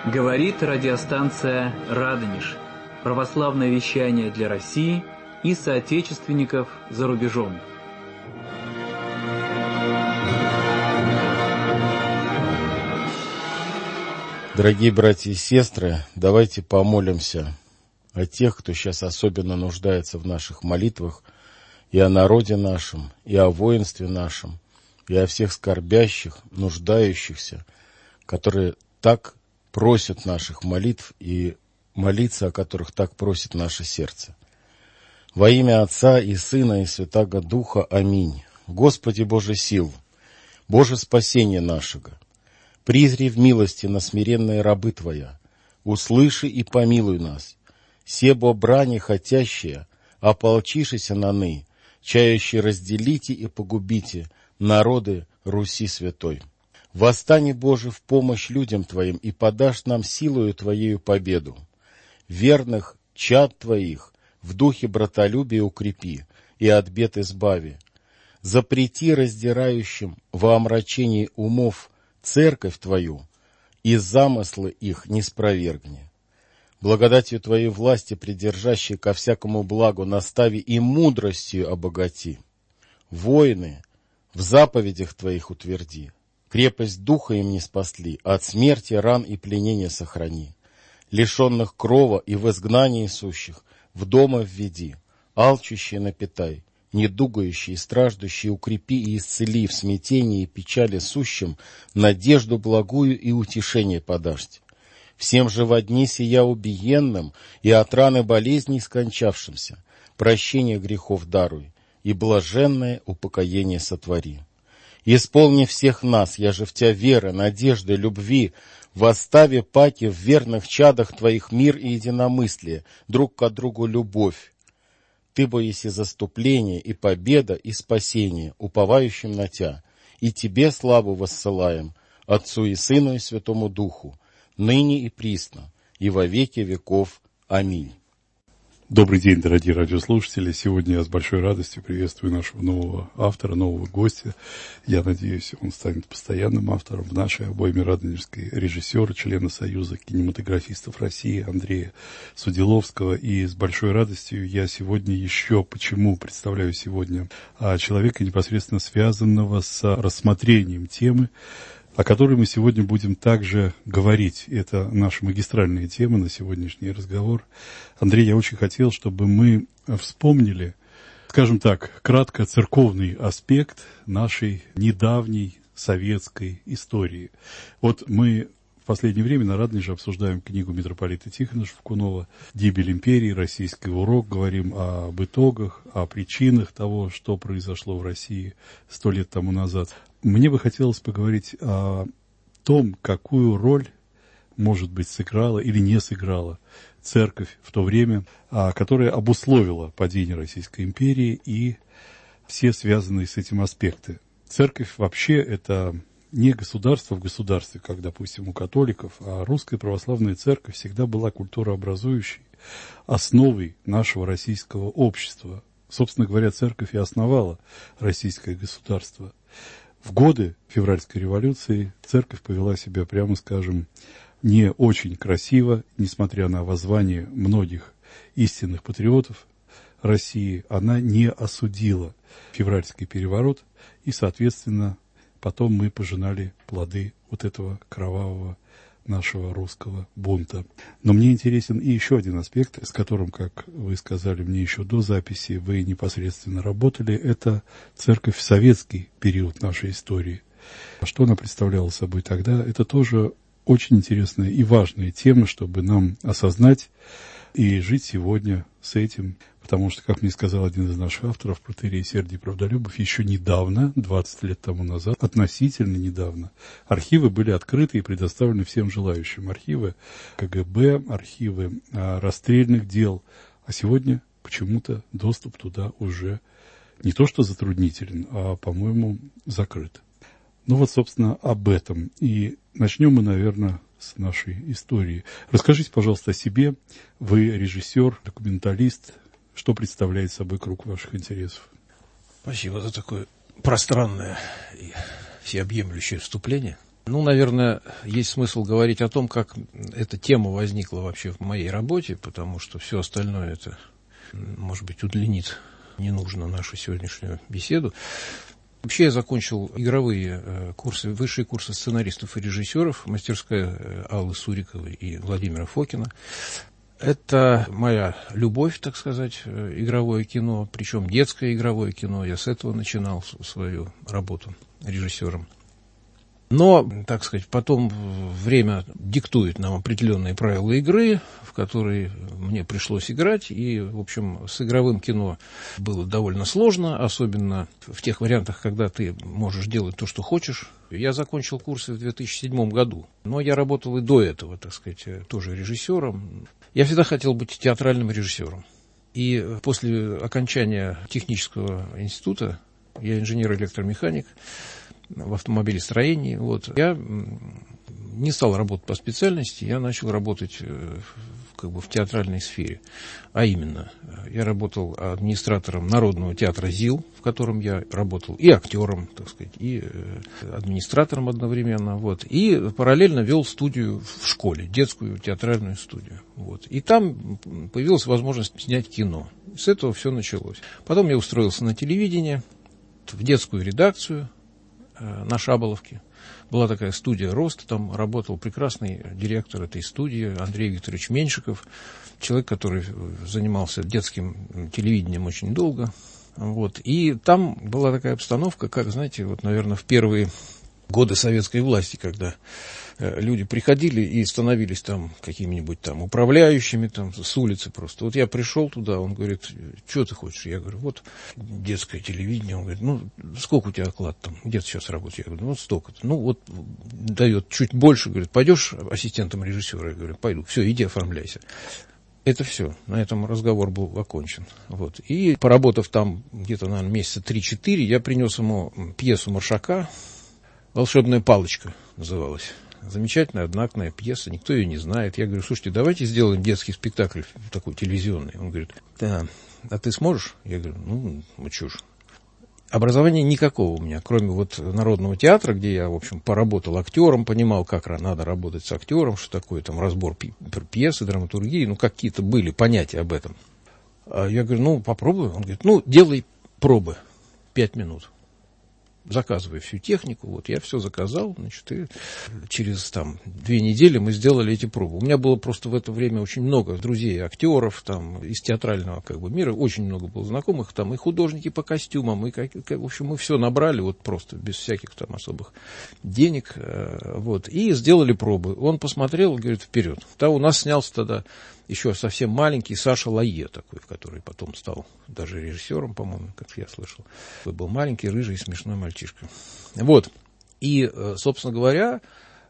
Говорит радиостанция «Радонеж». Православное вещание для России и соотечественников за рубежом. Дорогие братья и сестры, давайте помолимся о тех, кто сейчас особенно нуждается в наших молитвах, и о народе нашем, и о воинстве нашем, и о всех скорбящих, нуждающихся, которые так просят наших молитв и молиться, о которых так просит наше сердце. Во имя Отца и Сына и Святаго Духа. Аминь. Господи Боже сил, Боже спасение нашего, призри в милости на смиренные рабы Твоя, услыши и помилуй нас, себо брани хотящие, ополчишися наны, чающие разделите и погубите народы Руси святой. Восстань, Боже, в помощь людям Твоим и подашь нам силою Твоею победу. Верных чад Твоих в духе братолюбия укрепи и от бед избави. Запрети раздирающим во омрачении умов церковь Твою и замыслы их не спровергни. Благодатью Твоей власти, придержащей ко всякому благу, настави и мудростью обогати. Воины в заповедях Твоих утверди. Крепость духа им не спасли, от смерти, ран и пленения сохрани. Лишенных крова и в изгнании сущих в дома введи, алчущие напитай, недугающие и страждущие укрепи и исцели в смятении и печали сущим, надежду благую и утешение подашьте. Всем же во дни сия убиенным и от раны болезней скончавшимся прощение грехов даруй и блаженное упокоение сотвори. Исполни всех нас, я же в Тебя веры, надежды, любви, восстави паки в верных чадах Твоих мир и единомыслие, друг к другу любовь. Ты бо еси заступление и победа и спасение, уповающим на Тя, и Тебе славу воссылаем, Отцу и Сыну и Святому Духу, ныне и присно, и во веки веков. Аминь. Добрый день, дорогие радиослушатели. Сегодня я с большой радостью приветствую нашего нового автора, нового гостя. Я надеюсь, он станет постоянным автором в нашей обойме радонежской, режиссера, члена Союза кинематографистов России Андрея Судиловского. И с большой радостью я сегодня еще, почему представляю сегодня человека, непосредственно связанного с рассмотрением темы, о которой мы сегодня будем также говорить. Это наша магистральная тема на сегодняшний разговор. Андрей, я очень хотел, чтобы мы вспомнили, скажем так, кратко церковный аспект нашей недавней советской истории. Вот мы в последнее время на Радонеже обсуждаем книгу митрополита Тихона Шевкунова «Гибель империи. Российский урок». Говорим об итогах, о причинах того, что произошло в России 100 лет тому назад. Мне бы хотелось поговорить о том, какую роль, может быть, сыграла или не сыграла церковь в то время, которая обусловила падение Российской империи и все связанные с этим аспекты. Церковь вообще это не государство в государстве, как, допустим, у католиков, а русская православная церковь всегда была культурообразующей основой нашего российского общества. Собственно говоря, церковь и основала российское государство. В годы февральской революции церковь повела себя, прямо скажем, не очень красиво, несмотря на воззвание многих истинных патриотов России, она не осудила февральский переворот, и, соответственно, потом мы пожинали плоды вот этого кровавого нашего русского бунта. Но мне интересен и еще один аспект, с которым, как вы сказали мне еще до записи, вы непосредственно работали, это церковь в советский период нашей истории. Что она представляла собой тогда, это тоже очень интересная и важная тема, чтобы нам осознать и жить сегодня с этим. Потому что, как мне сказал один из наших авторов, протоиерей Сергий Правдолюбов, еще недавно, 20 лет тому назад, относительно недавно, архивы были открыты и предоставлены всем желающим. Архивы КГБ, архивы расстрельных дел. А сегодня почему-то доступ туда уже не то что затруднителен, а, по-моему, закрыт. Ну вот, собственно, об этом. И начнем мы, наверное, с нашей истории. Расскажите, пожалуйста, о себе. Вы режиссер, документалист. Что представляет собой круг ваших интересов? Спасибо за такое пространное и всеобъемлющее вступление. Ну, наверное, есть смысл говорить о том, как эта тема возникла вообще в моей работе, потому что все остальное это, может быть, удлинит не нужно нашу сегодняшнюю беседу. Вообще я закончил игровые курсы, высшие курсы сценаристов и режиссеров, мастерская Аллы Суриковой и Владимира Фокина. Это моя любовь, так сказать, игровое кино, причем детское игровое кино. Я с этого начинал свою работу режиссером. Но, так сказать, потом время диктует нам определенные правила игры, в которые мне пришлось играть. И, в общем, с игровым кино было довольно сложно, особенно в тех вариантах, когда ты можешь делать то, что хочешь. Я закончил курсы в 2007 году, но я работал и до этого, так сказать, тоже режиссером. Я всегда хотел быть театральным режиссером. И после окончания технического института, я инженер-электромеханик, в автомобилестроении. Вот. Я не стал работать по специальности, я начал работать как бы в театральной сфере. А именно, я работал администратором Народного театра ЗИЛ, в котором я работал, и актером, так сказать, и администратором одновременно. Вот. И параллельно вел студию в школе, детскую театральную студию. Вот. И там появилась возможность снять кино. С этого все началось. Потом я устроился на телевидение, в детскую редакцию на Шаболовке. Была такая студия «Рост», там работал прекрасный директор этой студии Андрей Викторович Меньшиков, человек, который занимался детским телевидением очень долго. Вот. И там была такая обстановка, как, знаете, вот, наверное, в первые годы советской власти, когда люди приходили и становились там какими-нибудь там управляющими там с улицы просто. Вот я пришел туда, он говорит, что ты хочешь? Я говорю, вот детское телевидение. Он говорит, ну, сколько у тебя оклад там? Где ты сейчас работаешь? Я говорю, ну, вот столько-то. Ну, вот дает чуть больше, говорит, пойдешь ассистентом режиссера? Я говорю, пойду. Все, иди оформляйся. Это все. На этом разговор был окончен. Вот. И поработав там где-то, наверное, месяца 3-4, я принес ему пьесу Маршака «Волшебная палочка» называлась. Замечательная одноактная пьеса, никто ее не знает. Я говорю, слушайте, давайте сделаем детский спектакль такой телевизионный. Он говорит, да, а ты сможешь? Я говорю, ну чушь. Образования никакого у меня, кроме вот Народного театра, где я, в общем, поработал актером, понимал, как надо работать с актером, что такое там разбор пьесы, драматургии, ну, какие-то были понятия об этом. Я говорю, ну, попробуй. Он говорит, ну, делай пробы 5 минут. Заказывая всю технику, вот я все заказал, значит, и через там 2 недели мы сделали эти пробы. У меня было просто в это время очень много друзей, актеров там из театрального как бы мира, очень много было знакомых, там и художники по костюмам, и в общем мы все набрали вот просто без всяких там особых денег, вот, и сделали пробы. Он посмотрел, говорит, вперед. Да, у нас снялся тогда еще совсем маленький Саша Лае такой, который потом стал даже режиссером, по-моему, как я слышал. Он был маленький, рыжий, смешной мальчишка. Вот. И, собственно говоря,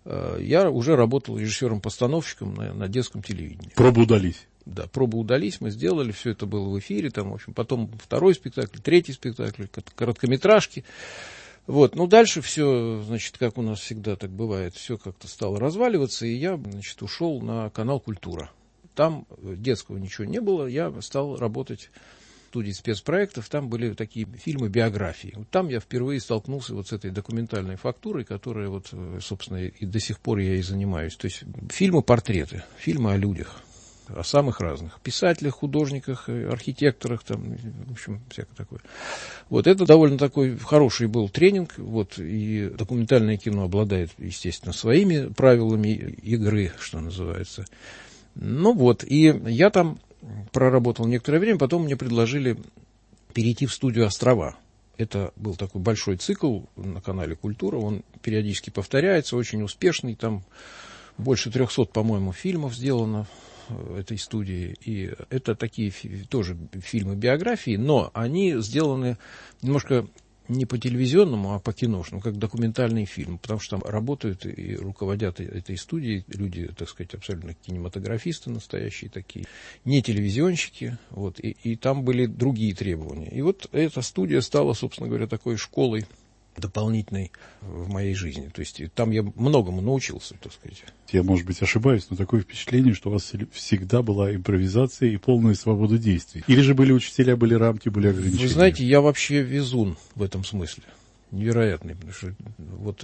я уже работал режиссером-постановщиком на детском телевидении. Пробы удались. Да, пробы удались, мы сделали, все это было в эфире, там, в общем, потом 2-й спектакль, 3-й спектакль, короткометражки. Вот, ну, дальше все, значит, как у нас всегда так бывает, все как-то стало разваливаться, и я, значит, ушел на канал «Культура». Там детского ничего не было, я стал работать в студии спецпроектов, там были такие фильмы-биографии. Вот там я впервые столкнулся вот с этой документальной фактурой, которая вот, собственно, и до сих пор я и занимаюсь. То есть фильмы-портреты, фильмы о людях, о самых разных писателях, художниках, архитекторах, там, в общем, всякое такое. Вот это довольно такой хороший был тренинг, вот, и документальное кино обладает, естественно, своими правилами игры, что называется. Ну вот, и я там проработал некоторое время, потом мне предложили перейти в студию «Острова». Это был такой большой цикл на канале «Культура», он периодически повторяется, очень успешный, там больше 300, по-моему, фильмов сделано в этой студии, и это такие тоже фильмы-биографии, но они сделаны немножко не по телевизионному, а по киношному, как документальный фильм, потому что там работают и руководят этой студией люди, так сказать, абсолютно кинематографисты настоящие такие, не телевизионщики, вот, и там были другие требования. И вот эта студия стала, собственно говоря, такой школой дополнительной в моей жизни. То есть там я многому научился, так сказать. Я, может быть, ошибаюсь, но такое впечатление, что у вас всегда была импровизация и полная свобода действий. Или же были учителя, были рамки, были ограничения? Вы знаете, я вообще везун в этом смысле. невероятный, потому что вот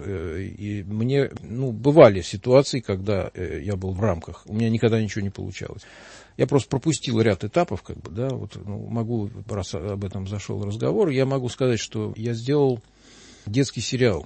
и мне, бывали ситуации, когда я был в рамках, у меня никогда ничего не получалось. Я просто пропустил ряд этапов, могу, раз об этом зашел разговор, я могу сказать, что я сделал детский сериал.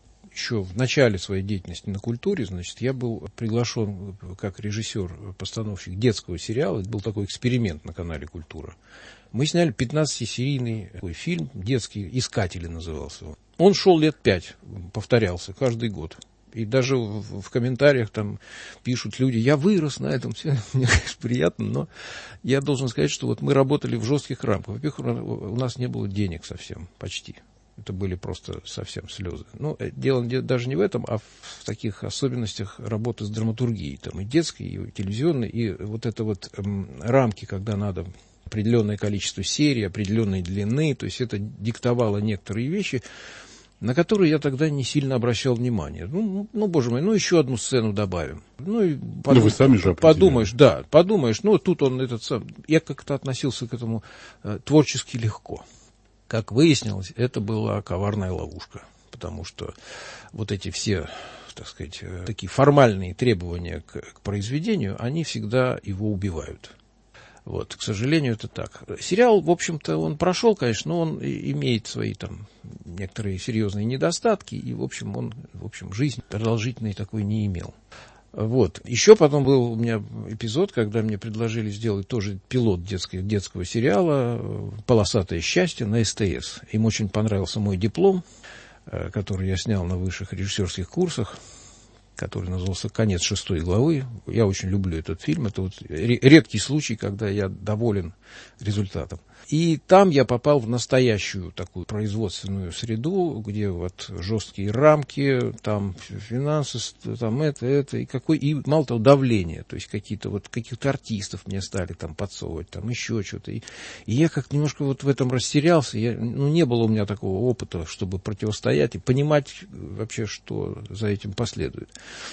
Еще в начале своей деятельности на культуре, значит, я был приглашен как режиссер-постановщик детского сериала. Это был такой эксперимент на канале «Культура». Мы сняли 15-серийный такой фильм детский, «Искатели» назывался он. Он шел лет 5, повторялся каждый год. И даже в комментариях там пишут люди: я вырос на этом, все, мне, конечно, приятно, но я должен сказать, что вот мы работали в жестких рамках. Во-первых, у нас не было денег совсем, почти. Это были просто совсем слезы. Дело даже не в этом, а в таких особенностях работы с драматургией. Там и детской, и телевизионной, и вот это вот рамки, когда надо определенное количество серий, определенной длины, то есть это диктовало некоторые вещи, на которые я тогда не сильно обращал внимание. Боже мой, еще одну сцену добавим. Вы сами же определяли. Подумаешь, тут он я как-то относился к этому творчески легко. Как выяснилось, это была коварная ловушка, потому что вот эти все, так сказать, такие формальные требования к произведению, они всегда его убивают. Вот, к сожалению, это так. Сериал, в общем-то, он прошел, конечно, но он имеет свои там некоторые серьезные недостатки, и, в общем, жизнь продолжительной такой не имел. Вот. Еще потом был у меня эпизод, когда мне предложили сделать тоже пилот детского сериала «Полосатое счастье» на СТС. Им очень понравился мой диплом, который я снял на высших режиссерских курсах, который назывался «Конец 6 главы». Я очень люблю этот фильм. Это вот редкий случай, когда я доволен результатом. И там я попал в настоящую такую производственную среду, где вот жесткие рамки, там финансы, там это, и мало того, давление. То есть каких-то артистов мне стали там подсовывать, там еще что-то. И я как-то немножко вот в этом растерялся. Не было у меня такого опыта, чтобы противостоять и понимать вообще, что за этим последует.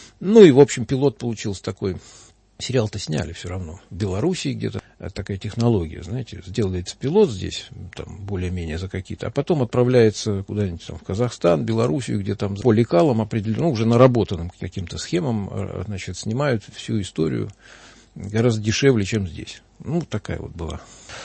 И, в общем, пилот получился такой. Сериал-то сняли все равно. В Белоруссии где-то такая технология, знаете, сделается пилот здесь, там, более-менее за какие-то, а потом отправляется куда-нибудь там в Казахстан, Белоруссию, где там по лекалам определенно, уже наработанным каким-то схемам, значит, снимают всю историю гораздо дешевле, чем здесь. Такая вот была.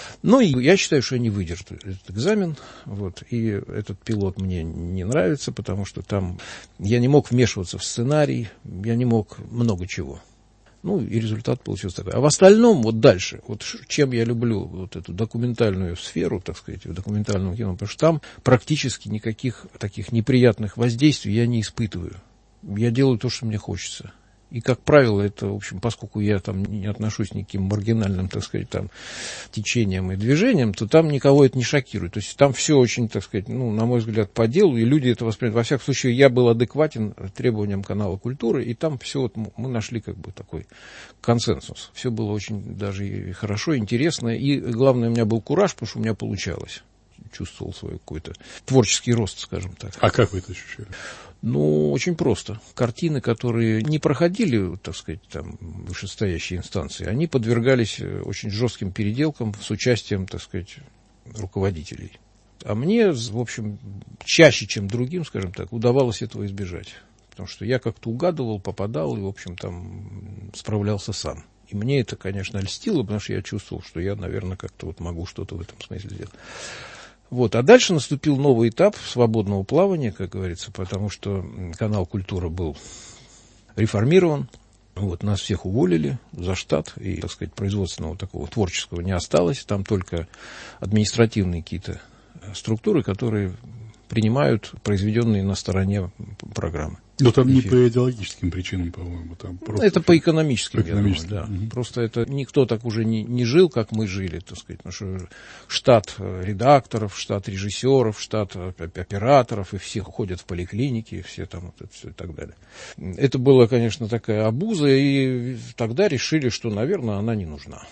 И я считаю, что я не выдержу этот экзамен. Вот, и этот пилот мне не нравится, потому что там я не мог вмешиваться в сценарий, я не мог много чего. И результат получился такой. А в остальном, вот дальше, вот чем я люблю вот эту документальную сферу, так сказать, в документальном кино, потому что там практически никаких таких неприятных воздействий я не испытываю. Я делаю то, что мне хочется. И, как правило, это, в общем, поскольку я там не отношусь ни к каким маргинальным, так сказать, там, течениям и движениям, то там никого это не шокирует. То есть там все очень, так сказать, на мой взгляд, по делу, и люди это воспринимают. Во всяком случае, я был адекватен требованиям канала «Культуры», и там все вот мы нашли как бы такой консенсус. Все было очень даже и хорошо, интересно, и главное, у меня был кураж, потому что у меня получалось. Чувствовал свой какой-то творческий рост, скажем так. А как вы это ощущали? Очень просто. Картины, которые не проходили, так сказать, там, вышестоящие инстанции, они подвергались очень жестким переделкам с участием, так сказать, руководителей. А мне, в общем, чаще, чем другим, скажем так, удавалось этого избежать. Потому что я как-то угадывал, попадал и, в общем, там справлялся сам. И мне это, конечно, льстило, потому что я чувствовал, что я, наверное, как-то вот могу что-то в этом смысле сделать. Вот. А дальше наступил новый этап свободного плавания, как говорится, потому что канал «Культура» был реформирован. Вот, нас всех уволили за штат, и, так сказать, производственного такого творческого не осталось. Там только административные какие-то структуры, которые принимают произведенные на стороне программы. Но там не по идеологическим причинам, по-моему. Там просто это по экономическим, я думаю, да. Угу. Просто это никто так уже не жил, как мы жили, так сказать. Потому что штат редакторов, штат режиссеров, штат операторов, и все ходят в поликлинике, и все там вот это все и так далее. Это была, конечно, такая обуза, и тогда решили, что, наверное, она не нужна.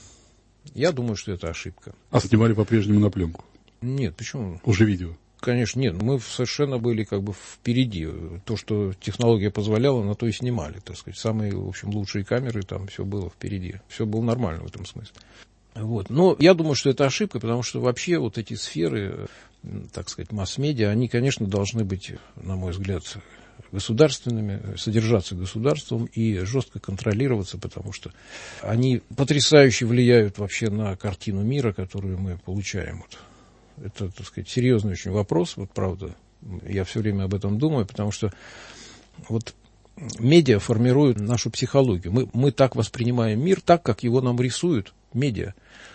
Я думаю, что это ошибка. А снимали по-прежнему на пленку? Нет, почему? Уже видео? Конечно, нет. Мы совершенно были как бы впереди. То, что технология позволяла, на то и снимали, так сказать. Самые, в общем, лучшие камеры, там все было впереди. Все было нормально в этом смысле. Вот. Но я думаю, что это ошибка, потому что вообще вот эти сферы, так сказать, масс-медиа, они, конечно, должны быть, на мой взгляд, государственными, содержаться государством и жестко контролироваться, потому что они потрясающе влияют вообще на картину мира, которую мы получаем. Вот. Это, так сказать, серьезный очень вопрос, вот правда. Я все время об этом думаю, потому что вот медиа формируют нашу психологию. Мы так воспринимаем мир, так, как его нам рисуют медиа.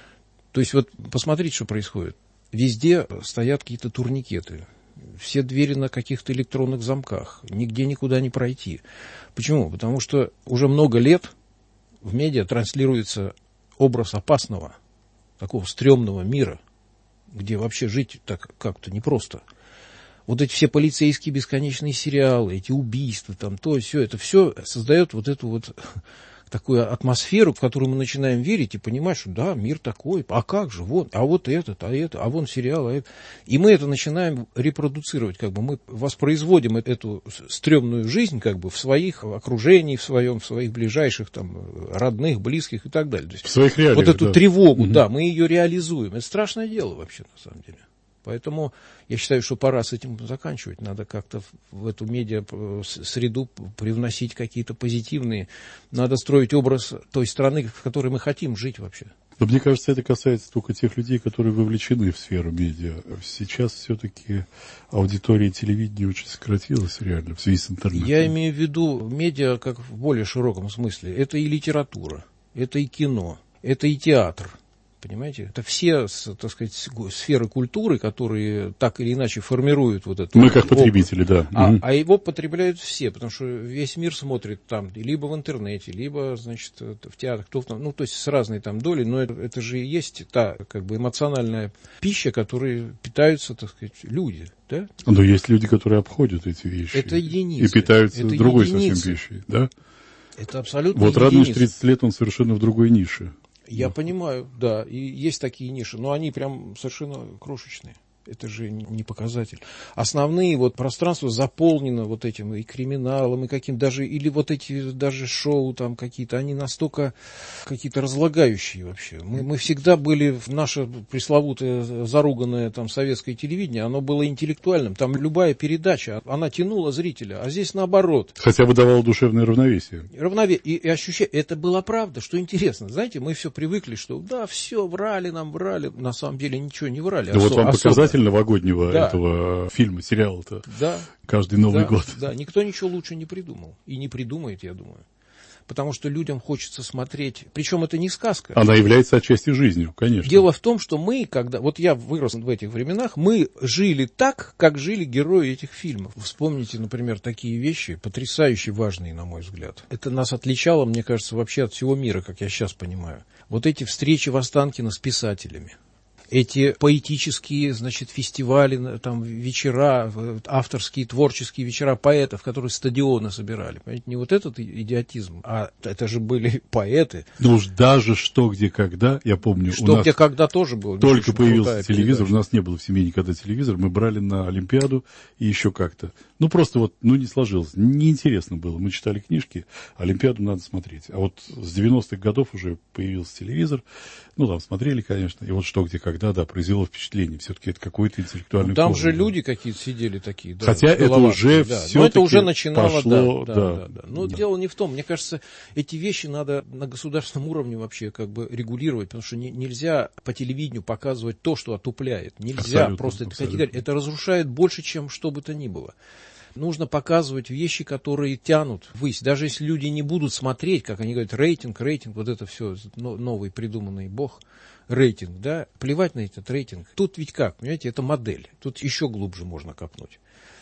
То есть вот посмотрите, что происходит. Везде стоят какие-то турникеты. Все двери на каких-то электронных замках. Нигде никуда не пройти. Почему? Потому что уже много лет в медиа транслируется образ опасного, такого стрёмного мира, где вообще жить так как-то непросто. Вот эти все полицейские бесконечные сериалы, эти убийства, там, то, сё, это все создает вот эту вот такую атмосферу, в которую мы начинаем верить и понимать, что да, мир такой, а как же, вот, а вот этот, а вон сериал, а это. И мы это начинаем репродуцировать, как бы мы воспроизводим эту стрёмную жизнь, как бы в своих окружении, в своих ближайших, там, родных, близких и так далее. То есть, в своих реалиях, вот эту да. тревогу, да, мы ее реализуем. Это страшное дело вообще, на самом деле. Поэтому я считаю, что пора с этим заканчивать. Надо как-то в эту медиа-среду привносить какие-то позитивные. Надо строить образ той страны, в которой мы хотим жить вообще. Но мне кажется, это касается только тех людей, которые вовлечены в сферу медиа. Сейчас все-таки аудитория телевидения очень сократилась реально в связи с интернетом. Я имею в виду медиа как в более широком смысле. Это и литература, это и кино, это и театр. Понимаете? Это все, так сказать, сферы культуры, которые так или иначе формируют вот это. Мы как потребители, да. А его потребляют все, потому что весь мир смотрит там либо в интернете, либо, значит, в театрах, ну, то есть с разной там долей, но это же и есть та, как бы, эмоциональная пища, которой питаются, так сказать, люди, да? Но есть люди, которые обходят эти вещи. Это единицы. И питаются это другой единицы. совсем пищей, да? Это абсолютно Вот единицы. Радонеж 30 лет, он совершенно в другой нише. Я понимаю, да, и есть такие ниши, но они прям совершенно крошечные. Это же не показатель. Основные вот пространства заполнены вот этим и криминалом, и каким даже, или вот эти даже шоу там какие-то, они настолько какие-то разлагающие вообще. Мы всегда были, в наше пресловутое заруганное там советское телевидение, оно было интеллектуальным. Там любая передача, она тянула зрителя, а здесь наоборот. Хотя бы давало душевное равновесие. И ощущение, это была правда, что интересно. Знаете, мы все привыкли, что да, все, врали нам, врали. На самом деле ничего не врали. Да вот вам показатель новогоднего да. этого фильма, сериала-то. Да. Каждый Новый год. Да, никто ничего лучше не придумал. И не придумает, я думаю. Потому что людям хочется смотреть. Причем это не сказка. Она является отчасти жизнью, конечно. Дело в том, что мы, когда... Вот я вырос в этих временах, мы жили так, как жили герои этих фильмов. Вспомните, например, такие вещи, потрясающе важные, на мой взгляд. Это нас отличало, мне кажется, вообще от всего мира, как я сейчас понимаю. Вот эти встречи в Останкино с писателями. Эти поэтические, значит, фестивали, там, вечера, авторские, творческие вечера поэтов, которые стадионы собирали. Понимаете, не вот этот идиотизм, а это же были поэты. Ну уж даже «Что, где, когда», я помню, «Что, у нас где, когда» тоже было. только появился телевизор, передача. у нас не было в семье никогда телевизора, мы брали на Олимпиаду и еще как-то. Ну просто вот, не сложилось, неинтересно было. Мы читали книжки, Олимпиаду надо смотреть. А вот с 90-х годов уже появился телевизор, там смотрели, конечно, и вот «Что, где, когда», да, произвело впечатление. Все-таки это какой-то интеллектуальный Там форум, же да. люди какие-то сидели такие. Да, хотя это уже все. Но это уже начинало, пошло, да. Но дело не в том. Мне кажется, эти вещи надо на государственном уровне вообще как бы регулировать, потому что нельзя по телевидению показывать то, что отупляет. Нельзя абсолютно. Это разрушает больше, чем что бы то ни было. Нужно показывать вещи, которые тянут ввысь. Даже если люди не будут смотреть, как они говорят, рейтинг, вот это все, новый придуманный бог, рейтинг, да, плевать на этот рейтинг. Тут ведь как, понимаете, это модель. Тут еще глубже можно копнуть.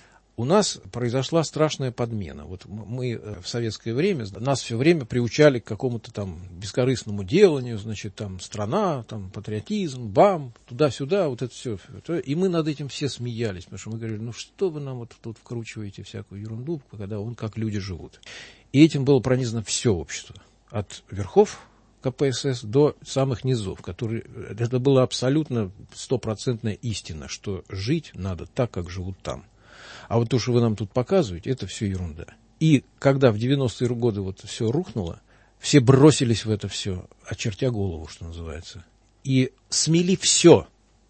У нас произошла страшная подмена. Вот мы в советское время, нас все время приучали к какому-то там бескорыстному деланию, значит, там страна, там патриотизм, бам, туда-сюда, вот это все. И мы над этим все смеялись, потому что мы говорили, что вы нам вот тут вкручиваете всякую ерунду, когда как люди живут. И этим было пронизано все общество. От верхов КПСС до самых низов, это была абсолютно стопроцентная истина, что жить надо так, как живут там. А вот то, что вы нам тут показываете, это все ерунда. И когда в 90-е годы вот все рухнуло, все бросились в это все, очертя голову, что называется. и смели все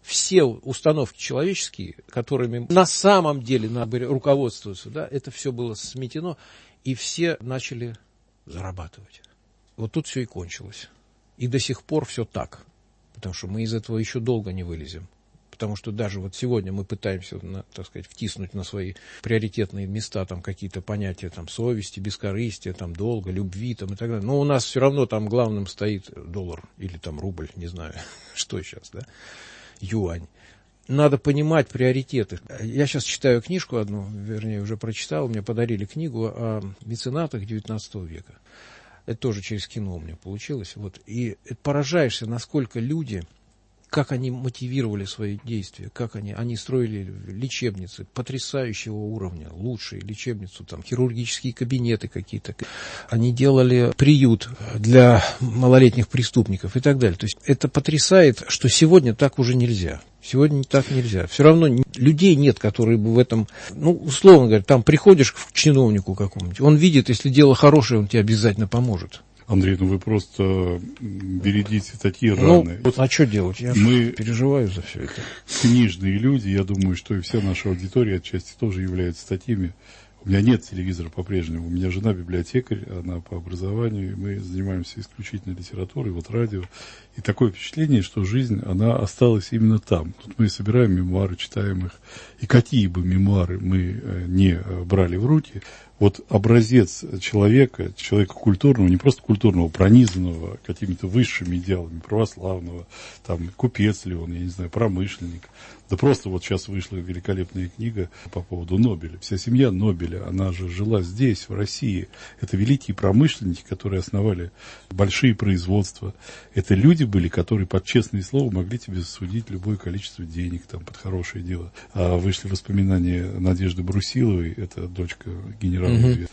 установки человеческие, которыми на самом деле надо руководствоваться, да, это все было сметено, и все начали зарабатывать. Вот тут все и кончилось. И до сих пор все так, потому что мы из этого еще долго не вылезем. Потому что даже вот сегодня мы пытаемся, так сказать, втиснуть на свои приоритетные места там какие-то понятия там, совести, бескорыстия, там, долга, любви там, и так далее. Но у нас все равно там главным стоит доллар или там рубль, не знаю, что сейчас, да, юань. Надо понимать приоритеты. Я сейчас читаю книжку одну, вернее, уже прочитал, мне подарили книгу о меценатах XIX века. Это тоже через кино у меня получилось. Вот. И поражаешься, насколько люди... Как они мотивировали свои действия, как они строили лечебницы потрясающего уровня, лучшие лечебницы, там, хирургические кабинеты какие-то. Они делали приют для малолетних преступников и так далее. То есть это потрясает, что сегодня так уже нельзя. Сегодня так нельзя. Все равно людей нет, которые бы в этом... условно говоря, там приходишь к чиновнику какому-нибудь, он видит, если дело хорошее, он тебе обязательно поможет. Андрей, вы просто бередите такие раны. А что делать? Я переживаю за все это. Книжные люди, я думаю, что и вся наша аудитория отчасти тоже является такими. У меня нет телевизора по-прежнему. У меня жена библиотекарь, она по образованию, и мы занимаемся исключительно литературой, вот радио. И такое впечатление, что жизнь, она осталась именно там. Тут мы собираем мемуары, читаем их. И какие бы мемуары мы не брали в руки, вот образец человека культурного, не просто культурного, пронизанного какими-то высшими идеалами, православного, там, купец ли он, я не знаю, промышленник. Да просто вот сейчас вышла великолепная книга по поводу Нобеля. Вся семья Нобеля, она же жила здесь, в России. Это великие промышленники, которые основали большие производства. Это люди были, которые под честное слово могли тебе засудить любое количество денег там, под хорошее дело. А вышли воспоминания Надежды Брусиловой, это дочка генерала.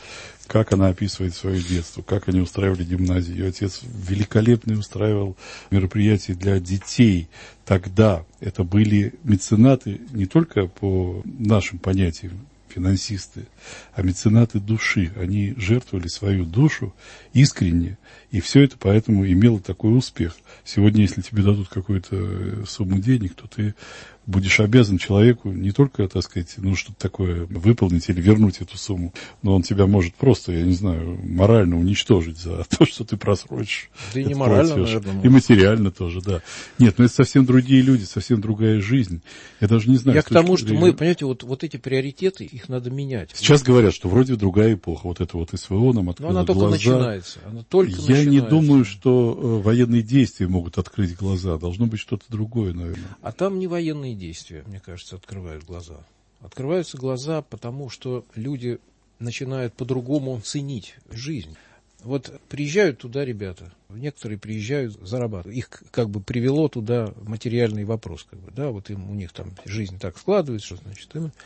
Как она описывает свое детство, как они устраивали гимназию. Ее отец великолепно устраивал мероприятия для детей. Тогда это были меценаты не только по нашим понятиям, финансисты, а меценаты души. Они жертвовали свою душу искренне, и все это поэтому имело такой успех. Сегодня, если тебе дадут какую-то сумму денег, то ты будешь обязан человеку не только, так сказать, что-то такое выполнить или вернуть эту сумму, но он тебя может просто, я не знаю, морально уничтожить за то, что ты просрочишь. Да и не морально, наверное. И материально тоже, да. Нет, это совсем другие люди, совсем другая жизнь. Я даже не знаю. Я к тому, что мы, понимаете, вот эти приоритеты, их надо менять. Сейчас говорят, что вроде другая эпоха, вот это вот СВО нам открыло глаза. Но она только начинается. Я не думаю, что военные действия могут открыть глаза. Должно быть что-то другое, наверное. А там не военные действия, мне кажется, открывают глаза. Открываются глаза, потому что люди начинают по-другому ценить жизнь. Вот приезжают туда ребята, некоторые приезжают зарабатывать. Их как бы привело туда материальный вопрос. Вот у них там жизнь так складывается, что значит...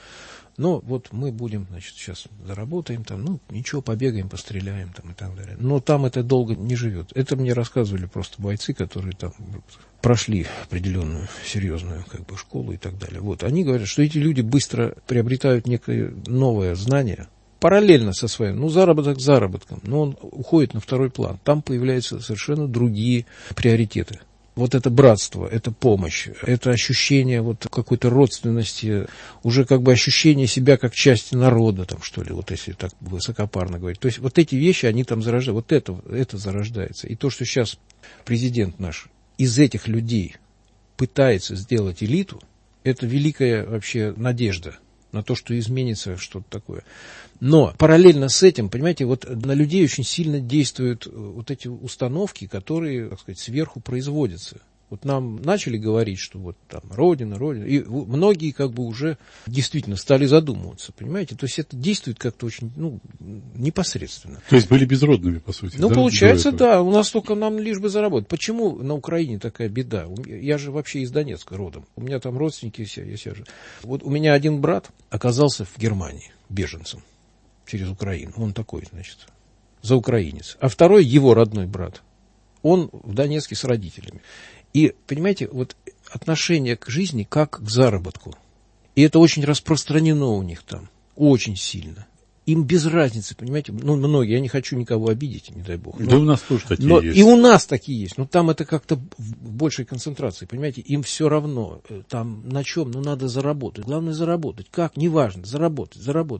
Но вот мы будем, сейчас заработаем там, ничего, побегаем, постреляем там и так далее. Но там это долго не живет. Это мне рассказывали просто бойцы, которые там прошли определенную серьезную школу и так далее. Вот. Они говорят, что эти люди быстро приобретают некое новое знание, параллельно со своим, заработок заработком, но он уходит на второй план. Там появляются совершенно другие приоритеты. Вот это братство, это помощь, это ощущение какой-то родственности, уже ощущение себя как части народа, если так высокопарно говорить. То есть вот эти вещи, они там зарождаются, это зарождается. И то, что сейчас президент наш из этих людей пытается сделать элиту, это великая вообще надежда на то, что изменится что-то такое. Но параллельно с этим, понимаете, на людей очень сильно действуют эти установки, которые, так сказать, сверху производятся. Нам начали говорить, что там Родина, и многие уже действительно стали задумываться, понимаете? То есть это действует как-то очень, непосредственно. То есть были безродными, по сути. Получается, да, у нас только нам лишь бы заработать. Почему на Украине такая беда? Я же вообще из Донецка родом. У меня там родственники все. У меня один брат оказался в Германии беженцем через Украину. Он такой, заукраинец. А второй, его родной брат, он в Донецке с родителями. И, понимаете, отношение к жизни как к заработку. И это очень распространено у них там, очень сильно. Им без разницы, понимаете, ну, многие, я не хочу никого обидеть, не дай бог. Да у нас тоже такие есть. И у нас такие есть, но там это как-то в большей концентрации, понимаете, им все равно, там на чем, ну, надо заработать, главное заработать, как, неважно, заработать,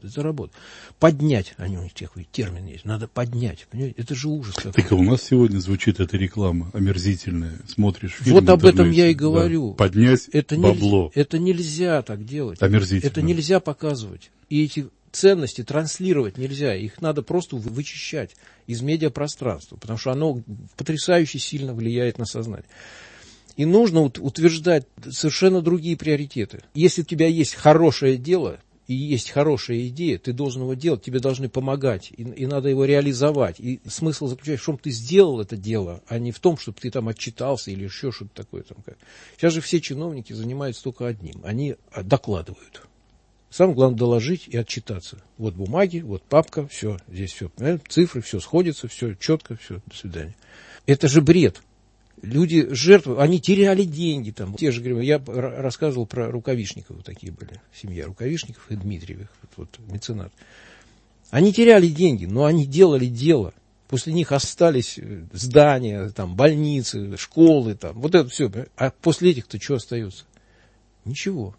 поднять, они у них такой термин есть, надо поднять, понимаете, это же ужас какой-то. Так и у нас сегодня звучит эта реклама омерзительная, смотришь фильм вот об этом я и говорю. Да. Поднять это бабло. Это нельзя так делать. Омерзительно. Это нельзя показывать. И эти ценности транслировать нельзя. Их надо просто вычищать из медиапространства, потому что оно потрясающе сильно влияет на сознание. И нужно утверждать совершенно другие приоритеты. Если у тебя есть хорошее дело и есть хорошая идея, ты должен его делать, тебе должны помогать, и надо его реализовать. И смысл заключается в том, что ты сделал это дело, а не в том, чтобы ты там отчитался или еще что-то такое. Сейчас же все чиновники занимаются только одним. Они докладывают. Самое главное доложить и отчитаться. Вот бумаги, вот папка, все, здесь все, цифры, все сходится, все четко, все, до свидания. Это же бред. Люди жертвы, они теряли деньги там. Те же, я рассказывал про Рукавишников, такие были, семья Рукавишников и Дмитриевых, вот меценат. Они теряли деньги, но они делали дело. После них остались здания, там, больницы, школы, там, вот это все. А после этих-то что остается? Ничего.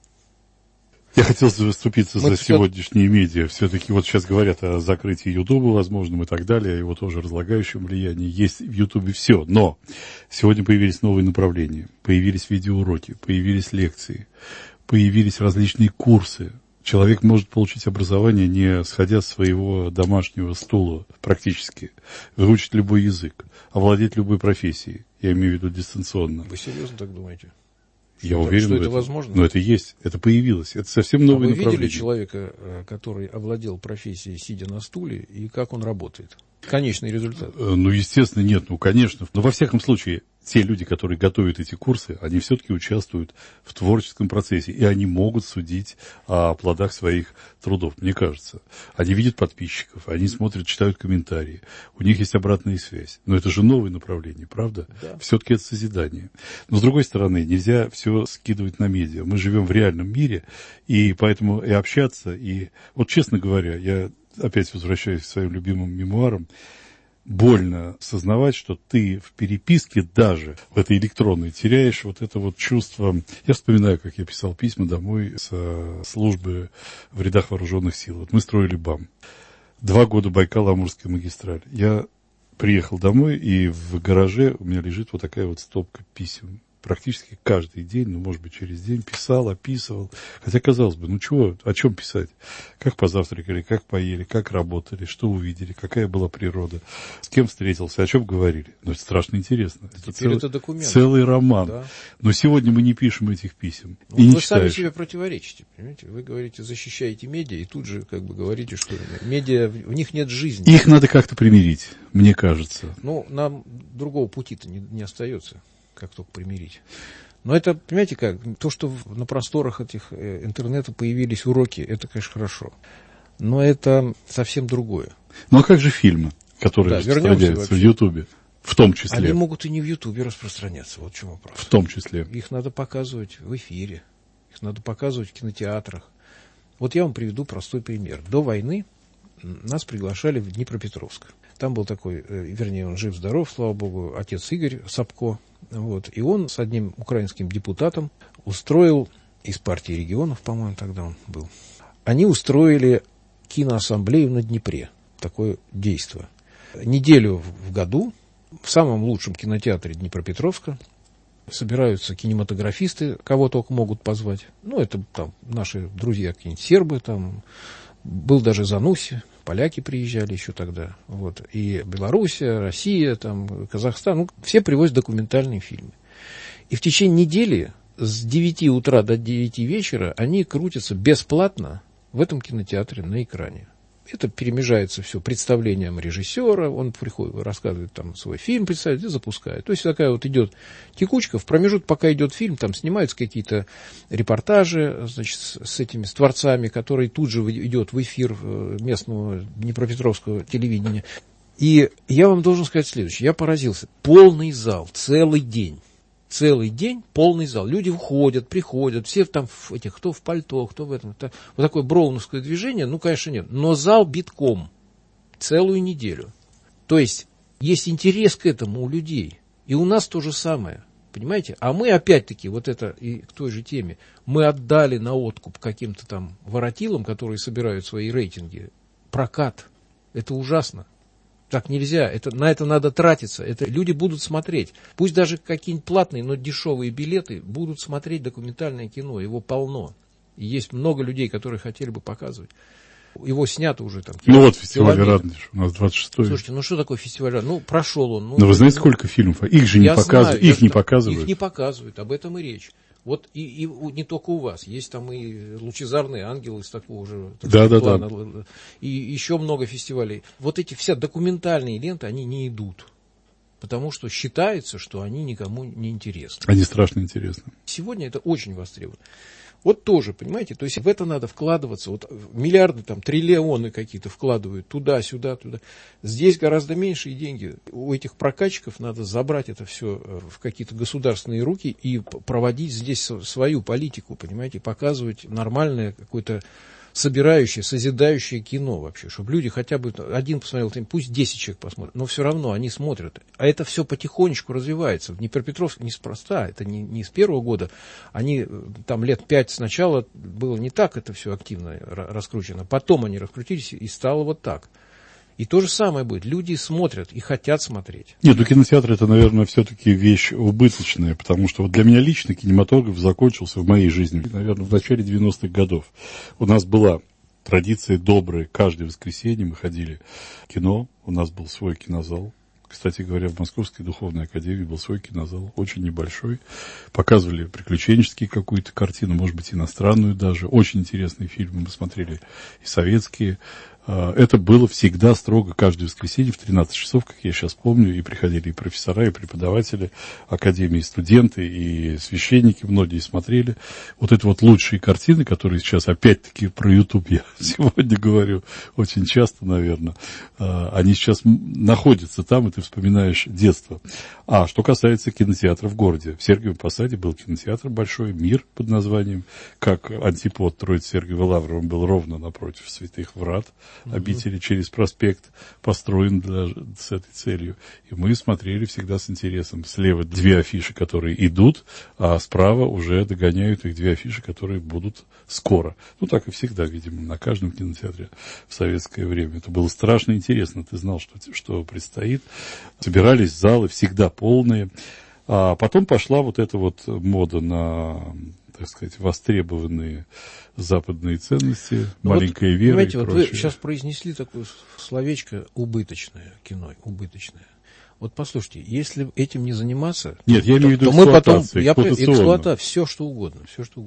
Я хотел заступиться за сегодняшние медиа. Все-таки вот сейчас говорят о закрытии Ютуба возможном и так далее, о его тоже разлагающем влиянии. Есть в Ютубе все, но сегодня появились новые направления, появились видеоуроки, появились лекции, появились различные курсы. Человек может получить образование, не сходя с своего домашнего стула практически, выучить любой язык, овладеть любой профессией, я имею в виду дистанционно. Вы серьезно так думаете? Я уверен, что это возможно. Но это есть, это появилось. Это совсем новое направление. Вы видели человека, который овладел профессией, сидя на стуле, и как он работает? Конечный результат. Ну, естественно, нет, ну, конечно. Но во всяком случае, те люди, которые готовят эти курсы, они все-таки участвуют в творческом процессе, и они могут судить о плодах своих трудов, мне кажется. Они видят подписчиков, они смотрят, читают комментарии, у них есть обратная связь. Но это же новое направление, правда? Да. Все-таки это созидание. Но, с другой стороны, нельзя все скидывать на медиа. Мы живем в реальном мире, и поэтому и общаться, и... Вот, честно говоря, я опять возвращаюсь к своим любимым мемуарам, больно осознавать, что ты в переписке даже в этой электронной теряешь вот это вот чувство. Я вспоминаю, как я писал письма домой со службы в рядах вооруженных сил. Вот мы строили БАМ. 2 года Байкало-Амурская магистраль. Я приехал домой, и в гараже у меня лежит вот такая вот стопка писем. Практически каждый день, ну, может быть, через день писал, описывал. Хотя, казалось бы, ну чего, о чем писать? Как позавтракали, как поели, как работали, что увидели, какая была природа, с кем встретился, о чем говорили. Ну, это страшно интересно. Это документ. Целый роман. Да. Но сегодня мы не пишем этих писем. Ну, и не вы читаешь. сами себе противоречите, понимаете? Вы говорите, защищаете медиа, и тут же как бы говорите, что медиа, в них нет жизни. Их надо как-то примирить, мне кажется. Ну, нам другого пути-то не остается. Как только примирить. Но это, понимаете как, то, что на просторах этих интернета появились уроки, это, конечно, хорошо. Но это совсем другое. Ну, а как же фильмы, которые распространяются в Ютубе? В том числе. Они могут и не в Ютубе распространяться, вот в чем вопрос. В том числе. Их надо показывать в эфире, их надо показывать в кинотеатрах. Вот я вам приведу простой пример. До войны нас приглашали в Днепропетровск. Там был такой, вернее, он жив-здоров, слава богу, отец Игорь Сапко. Вот. И он с одним украинским депутатом устроил, из партии регионов, по-моему, тогда он был, они устроили киноассамблею на Днепре. Такое действо. Неделю в году в самом лучшем кинотеатре Днепропетровска собираются кинематографисты, кого только могут позвать. Ну, это там наши друзья, какие-нибудь сербы, там был даже Зануси, поляки приезжали еще тогда. Вот. И Белоруссия, Россия, там, Казахстан. Ну, все привозят документальные фильмы. И в течение недели с 9 утра до 9 вечера они крутятся бесплатно в этом кинотеатре на экране. Это перемежается все представлением режиссера, он приходит, рассказывает там свой фильм, представляет и запускает. То есть такая вот идет текучка, в промежуток, пока идет фильм, там снимаются какие-то репортажи, значит, с творцами, который тут же идет в эфир местного Днепропетровского телевидения. И я вам должен сказать следующее, я поразился. Полный зал, целый день. Целый день полный зал. Люди входят, приходят, все там кто в пальто, кто в этом. Вот такое броуновское движение, конечно, нет. Но зал битком целую неделю. То есть есть интерес к этому у людей. И у нас то же самое. Понимаете? А мы опять-таки, вот это и к той же теме, мы отдали на откуп каким-то там воротилам, которые собирают свои рейтинги, прокат. Это ужасно. Так нельзя, на это надо тратиться, это люди будут смотреть. Пусть даже какие-нибудь платные, но дешевые билеты будут смотреть документальное кино, его полно. И есть много людей, которые хотели бы показывать. Его снято уже там. Фестиваль Радонеж у нас 26-й. Слушайте, что такое фестиваль Радонеж? Прошел он. Но вы знаете, сколько фильмов? Их же не показывают. Их не показывают. Их не показывают, об этом и речь. Вот и не только у вас, есть там и «Лучезарные ангелы» из такого же плана. Да. И еще много фестивалей. Вот эти все документальные ленты, они не идут. Потому что считается, что они никому не интересны. Они страшно интересны. Сегодня это очень востребовано. Вот тоже, понимаете, то есть в это надо вкладываться. Вот миллиарды, триллионы какие-то вкладывают туда, сюда, туда. Здесь гораздо меньшие деньги. У этих прокатчиков надо забрать это все в какие-то государственные руки и проводить здесь свою политику, понимаете, показывать нормальное какое-то собирающее, созидающее кино вообще, чтобы люди хотя бы один посмотрел, пусть 10 человек посмотрят, но все равно они смотрят. А это все потихонечку развивается. В Днепропетровске неспроста, это не с первого года. Они там лет 5 сначала было не так это все активно раскручено, потом они раскрутились и стало вот так. И то же самое будет. Люди смотрят и хотят смотреть. Нет, кинотеатр это, наверное, все-таки вещь убыточная, потому что для меня лично кинематограф закончился в моей жизни, наверное, в начале 90-х годов. У нас была традиция добрая, каждое воскресенье мы ходили в кино, у нас был свой кинозал. Кстати говоря, в Московской духовной академии был свой кинозал, очень небольшой. Показывали приключенческие какую-то картину, может быть, иностранную даже. Очень интересные фильмы мы смотрели, и советские. Это было всегда строго каждое воскресенье в 13 часов, как я сейчас помню, и приходили и профессора, и преподаватели академии, и студенты, и священники многие смотрели. Вот это лучшие картины, которые сейчас, опять-таки, про YouTube я сегодня говорю очень часто, наверное, они сейчас находятся там, и ты вспоминаешь детство. А что касается кинотеатра в городе, в Сергиевом Посаде был кинотеатр большой, «Мир» под названием, как антипод Троицы Сергиева Лаврова, он был ровно напротив Святых Врат, обители через проспект, построен с этой целью. И мы смотрели всегда с интересом. Слева 2 афиши, которые идут, а справа уже догоняют их 2 афиши, которые будут скоро. Так и всегда, видимо, на каждом кинотеатре в советское время. Это было страшно интересно. Ты знал, что предстоит. Собирались залы всегда полные. А потом пошла эта мода на, так сказать, востребованные западные ценности, маленькая вера и прочее. Вы сейчас произнесли такое словечко «убыточное кино», «убыточное». Послушайте, если этим не заниматься, нет, я имею в виду эксплуатация, все что угодно.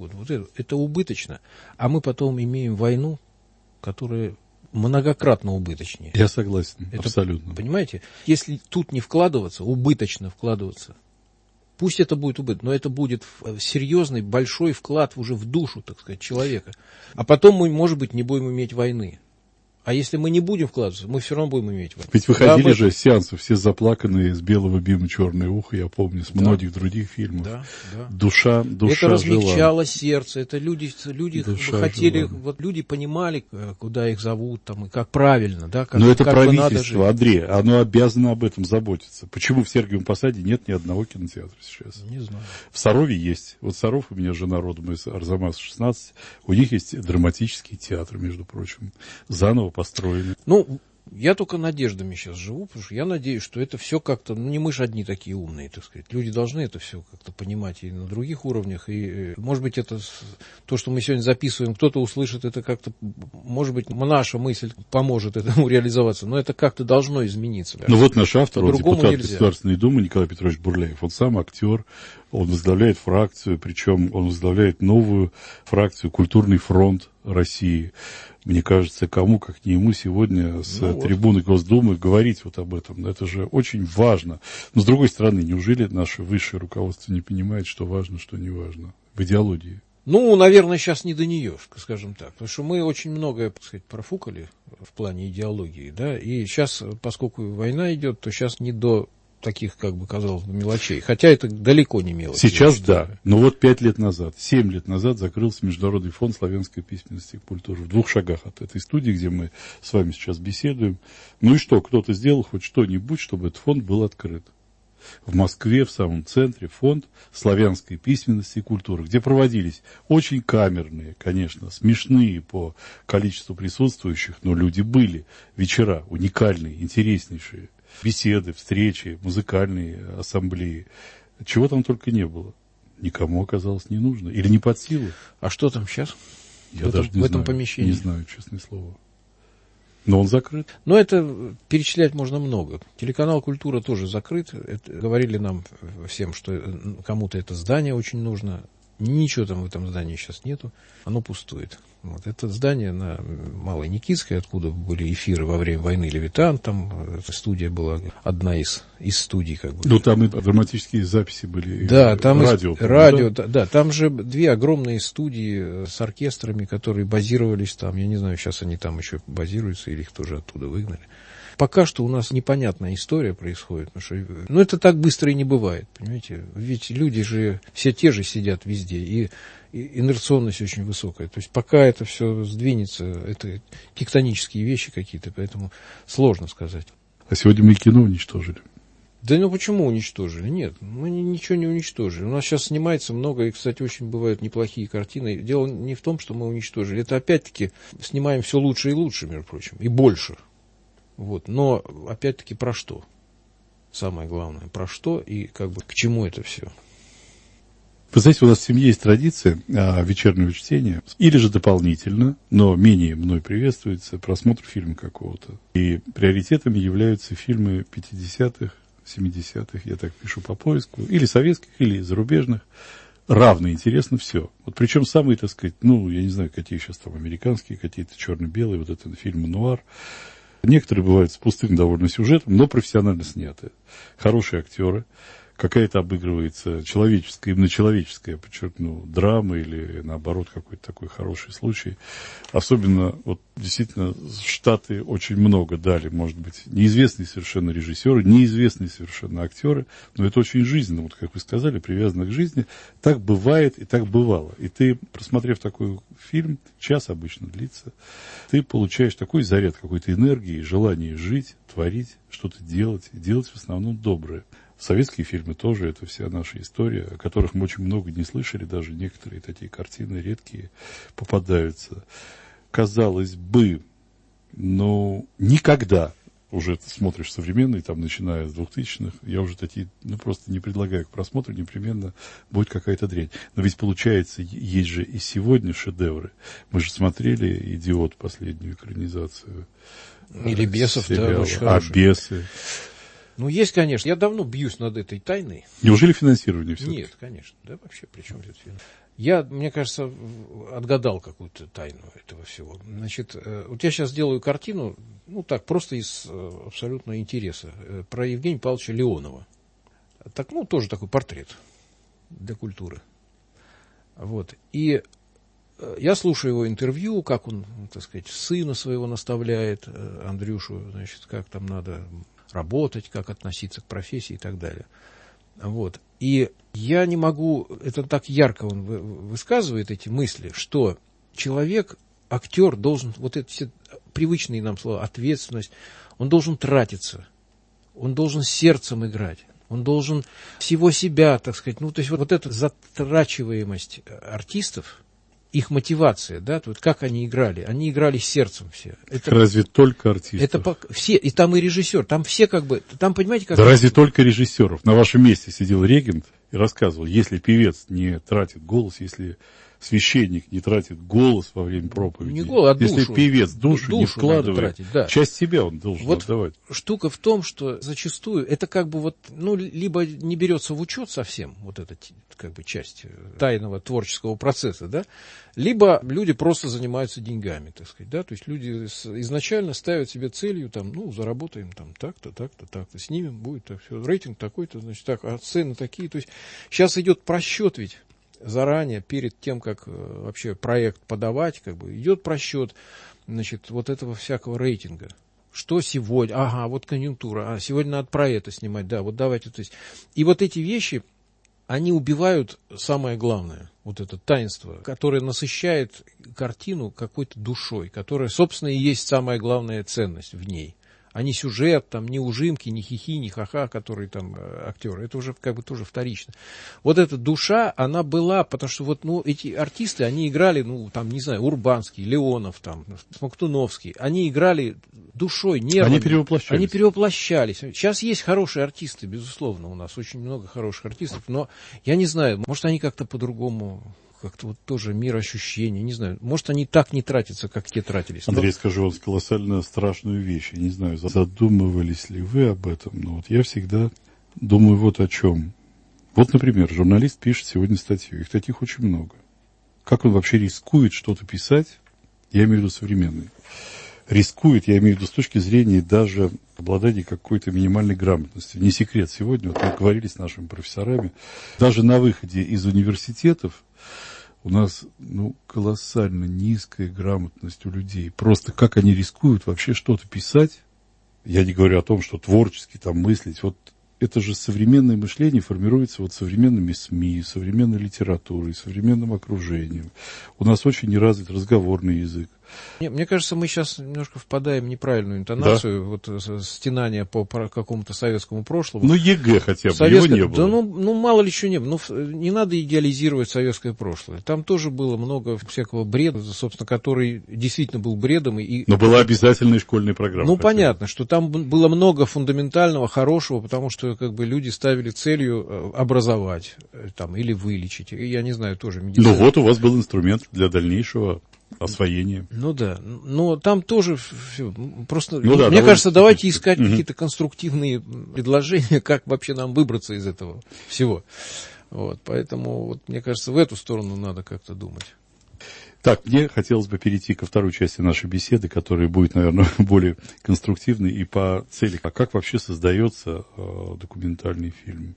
Это убыточно. А мы потом имеем войну, которая многократно убыточнее. Я согласен, абсолютно. Понимаете, если тут не вкладываться, убыточно вкладываться, пусть это будет убыток, но это будет серьезный, большой вклад уже в душу, так сказать, человека. А потом мы, может быть, не будем иметь войны. А если мы не будем вкладываться, мы все равно будем иметь войну. Ведь выходили же сеансы, все заплаканные, с «Белого бима черное ухо», я помню, с многих других фильмов. Да. Душа это размягчало сердце, это люди хотели, жила. Люди понимали, куда их зовут, и как правильно, да, Но это правительство, Андрей, оно обязано об этом заботиться. Почему в Сергиевом Посаде нет ни одного кинотеатра сейчас? Не знаю. В Сарове есть. Саров, у меня жена родом из Арзамаса 16, у них есть драматический театр, между прочим, заново построены. Я только надеждами сейчас живу, потому что я надеюсь, что это все как-то, не мы же одни такие умные, так сказать. Люди должны это все как-то понимать и на других уровнях. И, может быть, это то, что мы сегодня записываем, кто-то услышит, это как-то, может быть, наша мысль поможет этому реализоваться, но это как-то должно измениться. Наш автор, депутат Государственной Думы Николай Петрович Бурляев, он сам актер, он возглавляет фракцию, причем он возглавляет новую фракцию «Культурный фронт России». Мне кажется, кому, как не ему, сегодня с трибуны Госдумы говорить об этом. Это же очень важно. Но, с другой стороны, неужели наше высшее руководство не понимает, что важно, что не важно в идеологии? Наверное, сейчас не до нее, скажем так. Потому что мы очень многое, так сказать, профукали в плане идеологии. Да? И сейчас, поскольку война идет, то сейчас не до таких, как бы, казалось бы, мелочей. Хотя это далеко не мелочи. Сейчас да. Но вот 5 лет назад, 7 лет назад закрылся Международный фонд славянской письменности и культуры. В 2 шагах от этой студии, где мы с вами сейчас беседуем. Ну и что, кто-то сделал хоть что-нибудь, чтобы этот фонд был открыт. В Москве, в самом центре, фонд славянской письменности и культуры, где проводились очень камерные, конечно, смешные по количеству присутствующих, но люди были, вечера уникальные, интереснейшие, беседы, встречи, музыкальные ассамблеи. Чего там только не было. Никому оказалось не нужно или не под силу. А что там сейчас? Я даже не в этом знаю, помещении? Не знаю, честное слово. Но он закрыт. Но это перечислять можно много. Телеканал «Культура» тоже закрыт. Это, говорили нам всем, что кому-то это здание очень нужно. Ничего там в этом здании сейчас нету. Оно пустует. Вот. Это здание на Малой Никитской, откуда были эфиры во время войны «Левитан». Там студия была одна из студий. Как бы. Ну, там и драматические записи были. Да, там радио. Да, там же 2 огромные студии с оркестрами, которые базировались там. Я не знаю, сейчас они там еще базируются или их тоже оттуда выгнали. Пока что у нас непонятная история происходит. Потому что, это так быстро и не бывает, понимаете. Ведь люди же все те же сидят везде, и инерционность очень высокая. То есть пока это все сдвинется, это тектонические вещи какие-то, поэтому сложно сказать. А сегодня мы кино уничтожили. Да почему уничтожили? Нет, мы ничего не уничтожили. У нас сейчас снимается много, и, кстати, очень бывают неплохие картины. Дело не в том, что мы уничтожили. Это опять-таки снимаем все лучше и лучше, между прочим, и больше. Вот. Но, опять-таки, про что? Самое главное, про что и как бы к чему это все? Вы знаете, у нас в семье есть традиция вечернего чтения, или же дополнительно, но менее мной приветствуется, просмотр фильма какого-то. И приоритетами являются фильмы 50-х, 70-х, я так пишу по поиску, или советских, или зарубежных. Равно интересно все. Вот причем самые, так сказать, я не знаю, какие сейчас там американские, какие-то черно-белые, вот это фильмы нуар. Некоторые бывают с пустым довольно сюжетом, но профессионально сняты. Хорошие актеры. Какая-то обыгрывается человеческая, именно человеческая, подчеркну, драма или, наоборот, какой-то такой хороший случай. Особенно, действительно, Штаты очень много дали, может быть, неизвестные совершенно режиссеры, неизвестные совершенно актеры, но это очень жизненно, как вы сказали, привязано к жизни. Так бывает и так бывало. И ты, просмотрев такой фильм, час обычно длится, ты получаешь такой заряд какой-то энергии, желание жить, творить, что-то делать, и делать в основном доброе. Советские фильмы тоже, это вся наша история, о которых мы очень много не слышали, даже некоторые такие картины редкие попадаются. Казалось бы, никогда уже ты смотришь современные, там, начиная с 2000-х, я уже такие, просто не предлагаю к просмотру, непременно будет какая-то дрянь. Но ведь получается, есть же и сегодня шедевры. Мы же смотрели «Идиот», последнюю экранизацию. Или «Бесов», сериала, да, очень хороший. «Бесы». Есть, конечно. Я давно бьюсь над этой тайной. Неужели финансирование все-таки? Нет, конечно. Да, вообще, при чем здесь финансирование? Я, мне кажется, отгадал какую-то тайну этого всего. Значит, вот я сейчас делаю картину, просто из абсолютного интереса, про Евгения Павловича Леонова. Так, тоже такой портрет для культуры. Вот. И я слушаю его интервью, как он, так сказать, сына своего наставляет, Андрюшу, значит, как там надо работать, как относиться к профессии и так далее. Вот. И я не могу, это так ярко он высказывает эти мысли, что человек, актер должен, эти все привычные нам слова, ответственность, он должен тратиться, он должен сердцем играть, он должен всего себя, так сказать, то есть эта затрачиваемость артистов, их мотивация, как они играли сердцем все. Это, разве только артисты? Это все, и там и режиссер, там все там, понимаете, как... Да разве только режиссеров? На вашем месте сидел регент и рассказывал, если певец не тратит голос, если священник не тратит голос во время проповеди, не голос, а душу, если певец душу не вкладывает, тратить, да. Часть себя он должен отдавать. Штука в том, что зачастую это либо не берется в учет совсем, эта часть тайного творческого процесса, да, либо люди просто занимаются деньгами, так сказать, да, то есть люди изначально ставят себе целью, заработаем так-то, так-то, так-то, снимем, будет так, все, рейтинг такой-то, значит, так, а цены такие, то есть сейчас идет просчет ведь, заранее, перед тем, как вообще проект подавать, идет просчет, этого всякого рейтинга. Что сегодня? Ага, вот конъюнктура. Сегодня надо про это снимать. Да, вот давайте. То есть. И вот эти вещи, они убивают самое главное. Вот это таинство, которое насыщает картину какой-то душой, которая, собственно, и есть самая главная ценность в ней. А не сюжет, там, не ужимки, не хихи, не ха-ха, которые там актеры. Это уже как бы тоже вторично. Вот эта душа, она была, потому что вот, ну, эти артисты, они играли, ну, там, не знаю, Урбанский, Леонов, там, Смоктуновский. Они играли душой, нервами. Они перевоплощались. Сейчас есть хорошие артисты, безусловно, у нас очень много хороших артистов, но я не знаю, может, они как-то по-другому... Как-то вот тоже мир ощущений, не знаю. Может, они так не тратятся, как те тратились. Андрей, скажу вам колоссально страшную вещь. Я не знаю, задумывались ли вы об этом, но вот я всегда думаю вот о чем. Вот, например, журналист пишет сегодня статью. Их таких очень много. Как он вообще рискует что-то писать? Я имею в виду современный. Рискует, я имею в виду с точки зрения даже обладания какой-то минимальной грамотностью. Не секрет сегодня, вот мы говорили с нашими профессорами, даже на выходе из университетов у нас, ну, колоссально низкая грамотность у людей. Просто как они рискуют вообще что-то писать. Я не говорю о том, что творчески там мыслить. Вот это же современное мышление формируется вот современными СМИ, современной литературой, современным окружением. У нас очень неразвит разговорный язык. Мне кажется, мы сейчас немножко впадаем в неправильную интонацию, да? Вот стенания по какому-то советскому прошлому. Ну, ЕГЭ хотя бы, его не было. Да, ну, мало ли еще не было. Ну, не надо идеализировать советское прошлое. Там тоже было много всякого бреда, собственно, который действительно был бредом. Но была обязательная школьная программа. Ну, понятно, что там было много фундаментального, хорошего, потому что как бы люди ставили целью образовать там, или вылечить. Я не знаю, тоже медицина. Ну, вот у вас был инструмент для дальнейшего освоение. Ну да, но там тоже все, просто, ну, да, мне кажется, давайте искать какие-то конструктивные предложения, как вообще нам выбраться из этого всего. Вот, поэтому, вот, мне кажется, в эту сторону надо как-то думать. Так, мне хотелось бы перейти ко второй части нашей беседы, которая будет, наверное, более конструктивной и по цели. А как вообще создается документальный фильм?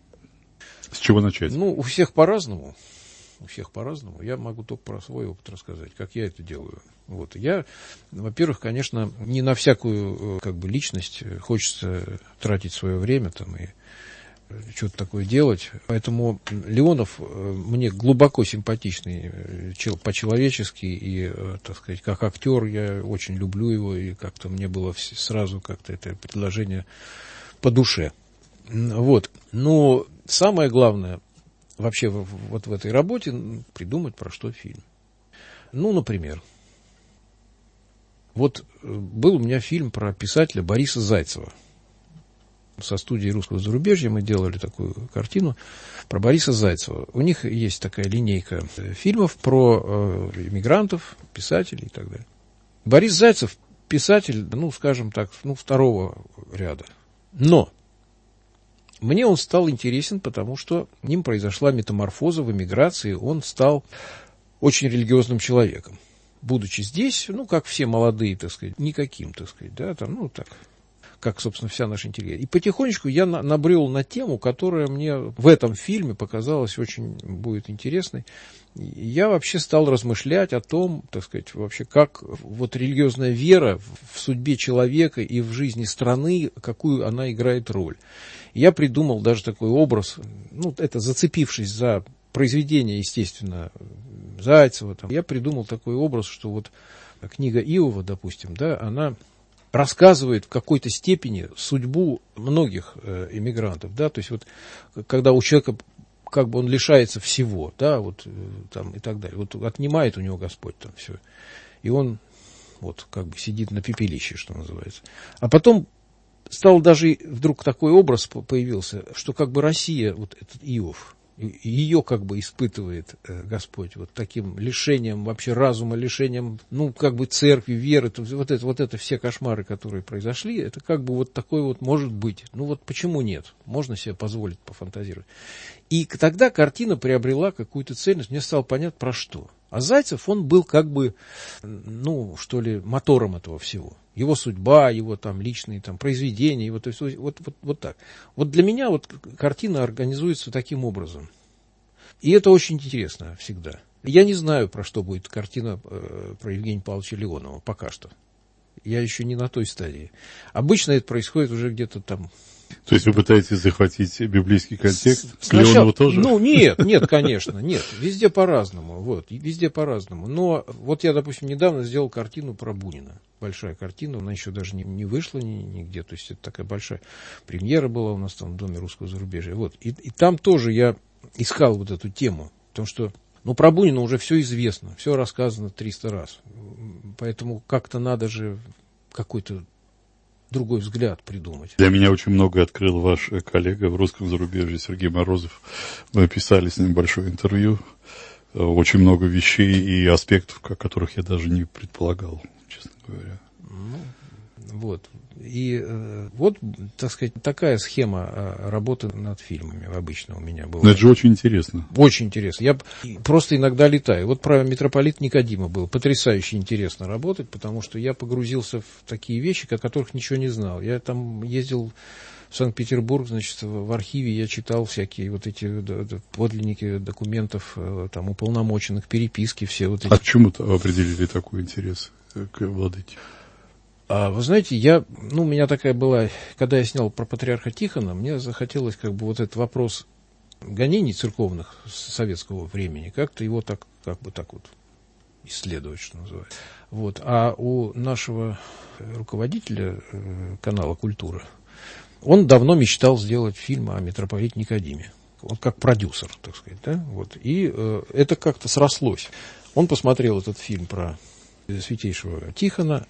С чего начать? Ну, у всех по-разному. У всех по-разному. Я могу только про свой опыт рассказать, как я это делаю. Вот. Я, во-первых, конечно, не на всякую как бы личность хочется тратить свое время там, и что-то такое делать. Поэтому Леонов мне глубоко симпатичный по-человечески и, так сказать, как актер я очень люблю его, и как-то мне было сразу как-то это предложение по душе. Вот. Но самое главное вообще вот в этой работе придумать, про что фильм. Ну, например, вот был у меня фильм про писателя Бориса Зайцева. Со студией русского зарубежья мы делали такую картину про Бориса Зайцева. У них есть такая линейка фильмов про иммигрантов, писателей и так далее. Борис Зайцев писатель, ну, скажем так, ну, второго ряда. Но мне он стал интересен, потому что с ним произошла метаморфоза в эмиграции. Он стал очень религиозным человеком. Будучи здесь, ну, как все молодые, так сказать, никаким, так сказать, да, там, ну, так, как, собственно, вся наша интеллигенция. И потихонечку я набрел на тему, которая мне в этом фильме показалась очень будет интересной. И я вообще стал размышлять о том, так сказать, вообще, как вот религиозная вера в судьбе человека и в жизни страны, какую она играет роль. Я придумал даже такой образ, ну, это зацепившись за произведение, естественно, Зайцева, там, я придумал такой образ, что вот книга Иова, допустим, да, она рассказывает в какой-то степени судьбу многих эмигрантов, да, то есть вот когда у человека как бы он лишается всего, да, вот там и так далее, вот отнимает у него Господь там все, и он вот как бы сидит на пепелище, что называется, а потом стал даже вдруг такой образ появился, что как бы Россия, вот этот Иов, ее как бы испытывает Господь вот таким лишением вообще разума, лишением, ну, как бы церкви, веры, вот это все кошмары, которые произошли, это как бы вот такой вот может быть. Ну, вот почему нет? Можно себе позволить пофантазировать. И тогда картина приобрела какую-то цельность, мне стало понятно, про что. А Зайцев, он был как бы, ну, что ли, мотором этого всего. Его судьба, его там личные там произведения, его, то есть вот так. Вот для меня вот картина организуется таким образом. И это очень интересно всегда. Я не знаю, про что будет картина про Евгения Павловича Леонова пока что. Я еще не на той стадии. Обычно это происходит уже где-то там. То есть вы пытаетесь захватить библейский контекст? Клеонова тоже? Ну, нет, конечно, нет. Везде по-разному. Вот, везде по-разному. Но вот я, допустим, недавно сделал картину про Бунина. Большая картина, она еще даже не вышла нигде. То есть это такая большая премьера была у нас там в Доме русского зарубежья. Вот. И там тоже я искал вот эту тему. Потому что, про Бунина уже все известно, все рассказано 300 раз. Поэтому как-то надо же какой-то другой взгляд придумать. Для меня очень много открыл ваш коллега в русском зарубежье Сергей Морозов. Мы писали с ним большое интервью. Очень много вещей и аспектов, о которых я даже не предполагал, честно говоря. Вот. И вот, так сказать, такая схема работы над фильмами обычно у меня была. Но это же очень интересно. Очень интересно. Я просто иногда летаю. Вот про митрополита Никодима было потрясающе интересно работать, потому что я погрузился в такие вещи, о которых ничего не знал. Я там ездил в Санкт-Петербург, значит, в архиве я читал всякие вот эти подлинники документов, там, уполномоченных, переписки, все вот эти. А почему определили такой интерес к владыке? Вы знаете, у меня такая была, когда я снял про патриарха Тихона, мне захотелось вот этот вопрос гонений церковных советского времени, как-то его так исследовать, что называется. Вот. А у нашего руководителя канала «Культура», он давно мечтал сделать фильм о митрополите Никодиме. Он как продюсер, так сказать, да? Вот. И это как-то срослось. Он посмотрел этот фильм про святейшего Тихона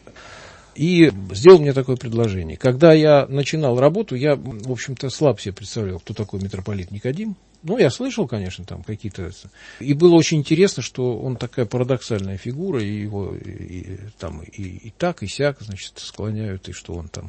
и сделал мне такое предложение. Когда я начинал работу, я, в общем-то, слабо себе представлял, кто такой митрополит Никодим. Я слышал, конечно, там какие-то... И было очень интересно, что он такая парадоксальная фигура, и его и так, и сяк, значит, склоняют, и что он там...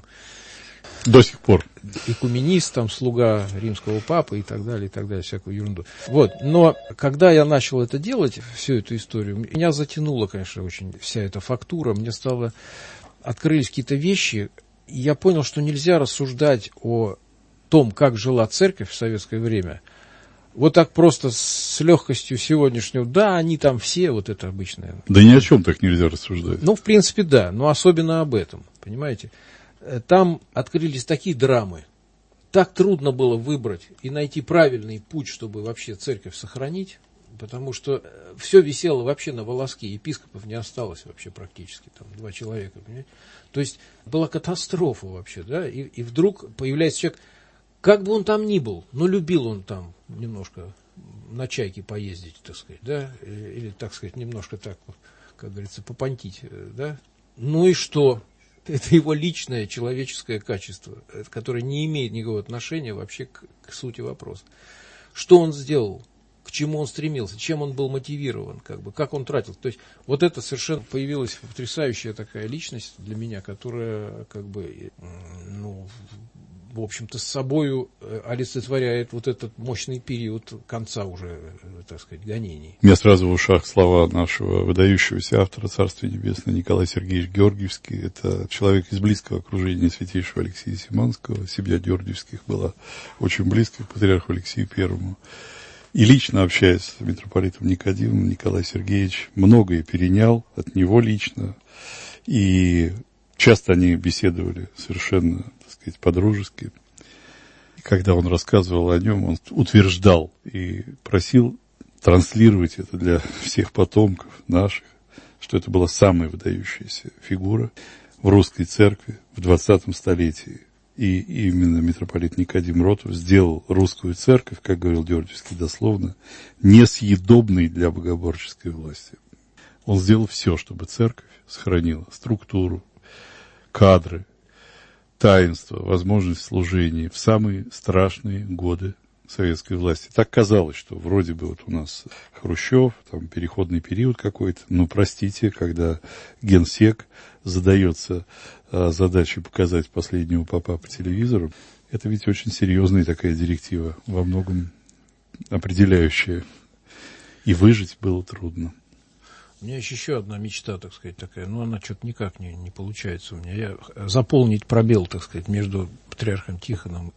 До сих пор. Экуменист, там, слуга римского папы и так далее, всякую ерунду. Вот. Но когда я начал это делать, всю эту историю, меня затянула, конечно, очень вся эта фактура. Мне открылись какие-то вещи, и я понял, что нельзя рассуждать о том, как жила церковь в советское время, вот так просто с легкостью сегодняшнего. Да, они там все, вот это обычное. Да ни о чем так нельзя рассуждать. В принципе, да, но особенно об этом, понимаете. Там открылись такие драмы. Так трудно было выбрать и найти правильный путь, чтобы вообще церковь сохранить, потому что все висело вообще на волоске, епископов не осталось вообще практически, там 2 человека, понимаете? То есть была катастрофа вообще, да, и вдруг появляется человек, как бы он там ни был, но любил он там немножко на чайке поездить, так сказать, да, или, так сказать, немножко так, как говорится, попонтить, да. Ну и что? Это его личное человеческое качество, которое не имеет никакого отношения вообще к сути вопроса. Что он сделал? К чему он стремился? Чем он был мотивирован? Как он тратил? То есть вот это совершенно появилась потрясающая такая личность для меня, которая в общем-то, с собою олицетворяет вот этот мощный период конца уже, так сказать, гонений. У меня сразу в ушах слова нашего выдающегося автора Царствия Небесного Николая Сергеевича Георгиевский. Это человек из близкого окружения святейшего Алексея Симанского. Семья Георгиевских была очень близкой к патриарху Алексею Первому. И лично общаясь с митрополитом Никодимом, Николай Сергеевич многое перенял от него лично. И часто они беседовали совершенно, так сказать, по-дружески. И когда он рассказывал о нем, он утверждал и просил транслировать это для всех потомков наших, что это была самая выдающаяся фигура в русской церкви в 20 столетии. И именно митрополит Никодим Ротов сделал русскую церковь, как говорил Георгиевский дословно, несъедобной для богоборческой власти. Он сделал все, чтобы церковь сохранила структуру, кадры, таинство, возможность служения в самые страшные годы советской власти. Так казалось, что вроде бы вот у нас Хрущев, там переходный период какой-то, но простите, когда генсек задается задачей показать последнего папа по телевизору, это ведь очень серьезная такая директива, во многом определяющая. И выжить было трудно. У меня есть еще одна мечта, так сказать, такая, но она что-то никак не получается у меня. Заполнить пробел, так сказать, между патриархом Тихоном и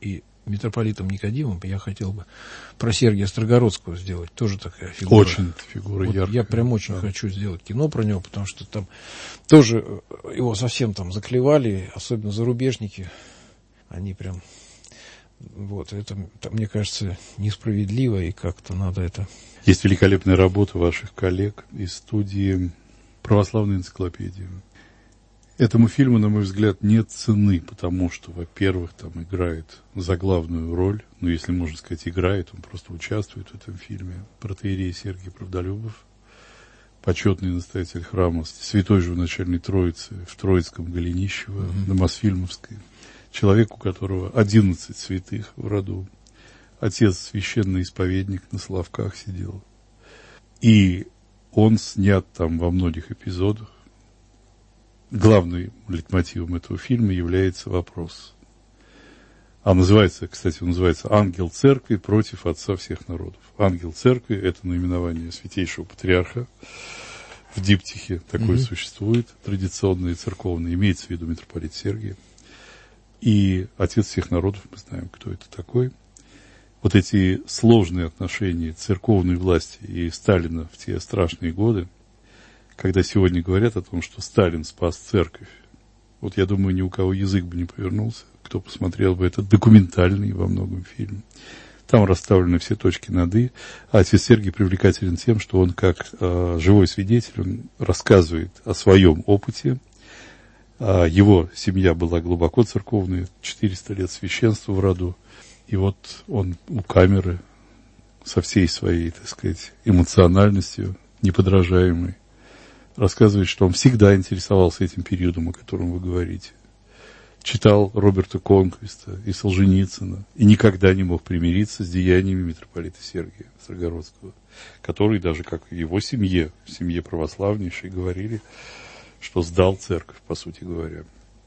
митрополитом Никодимом, я хотел бы про Сергия Строгородского сделать. Тоже такая фигура. Очень фигура яркая. Я прям очень хочу сделать кино про него, потому что там тоже его совсем там заклевали, особенно зарубежники. Они прям... Вот, это, мне кажется, несправедливо, и как-то надо это... Есть великолепная работа ваших коллег из студии «Православная энциклопедия». Этому фильму, на мой взгляд, нет цены, потому что, во-первых, там играет заглавную роль, ну, если можно сказать, играет, он просто участвует в этом фильме, протоиерей Сергий Правдолюбов, почетный настоятель храма Святой Живоначальной Троицы в Троицком Голенищево, на Мосфильмовской. Человек, у которого 11 святых в роду. Отец священный исповедник на Соловках сидел. И он снят там во многих эпизодах. Главным лейтмотивом этого фильма является вопрос. Называется, кстати, он называется «Ангел Церкви против Отца всех народов». Ангел Церкви – это наименование святейшего патриарха. В диптихе такое существует, традиционное и церковное. Имеется в виду митрополит Сергий. И Отец всех народов, мы знаем, кто это такой. Вот эти сложные отношения церковной власти и Сталина в те страшные годы, когда сегодня говорят о том, что Сталин спас церковь, вот я думаю, ни у кого язык бы не повернулся, кто посмотрел бы этот документальный во многом фильм. Там расставлены все точки над «и». А отец Сергий привлекателен тем, что он как живой свидетель, он рассказывает о своем опыте. Его семья была глубоко церковная, 400 лет священства в роду. И вот он у камеры со всей своей, так сказать, эмоциональностью, неподражаемой, рассказывает, что он всегда интересовался этим периодом, о котором вы говорите. Читал Роберта Конквиста и Солженицына и никогда не мог примириться с деяниями митрополита Сергия Строгородского, который даже как в его семье, в семье православнейшей, говорили, что сдал церковь, по сути говоря.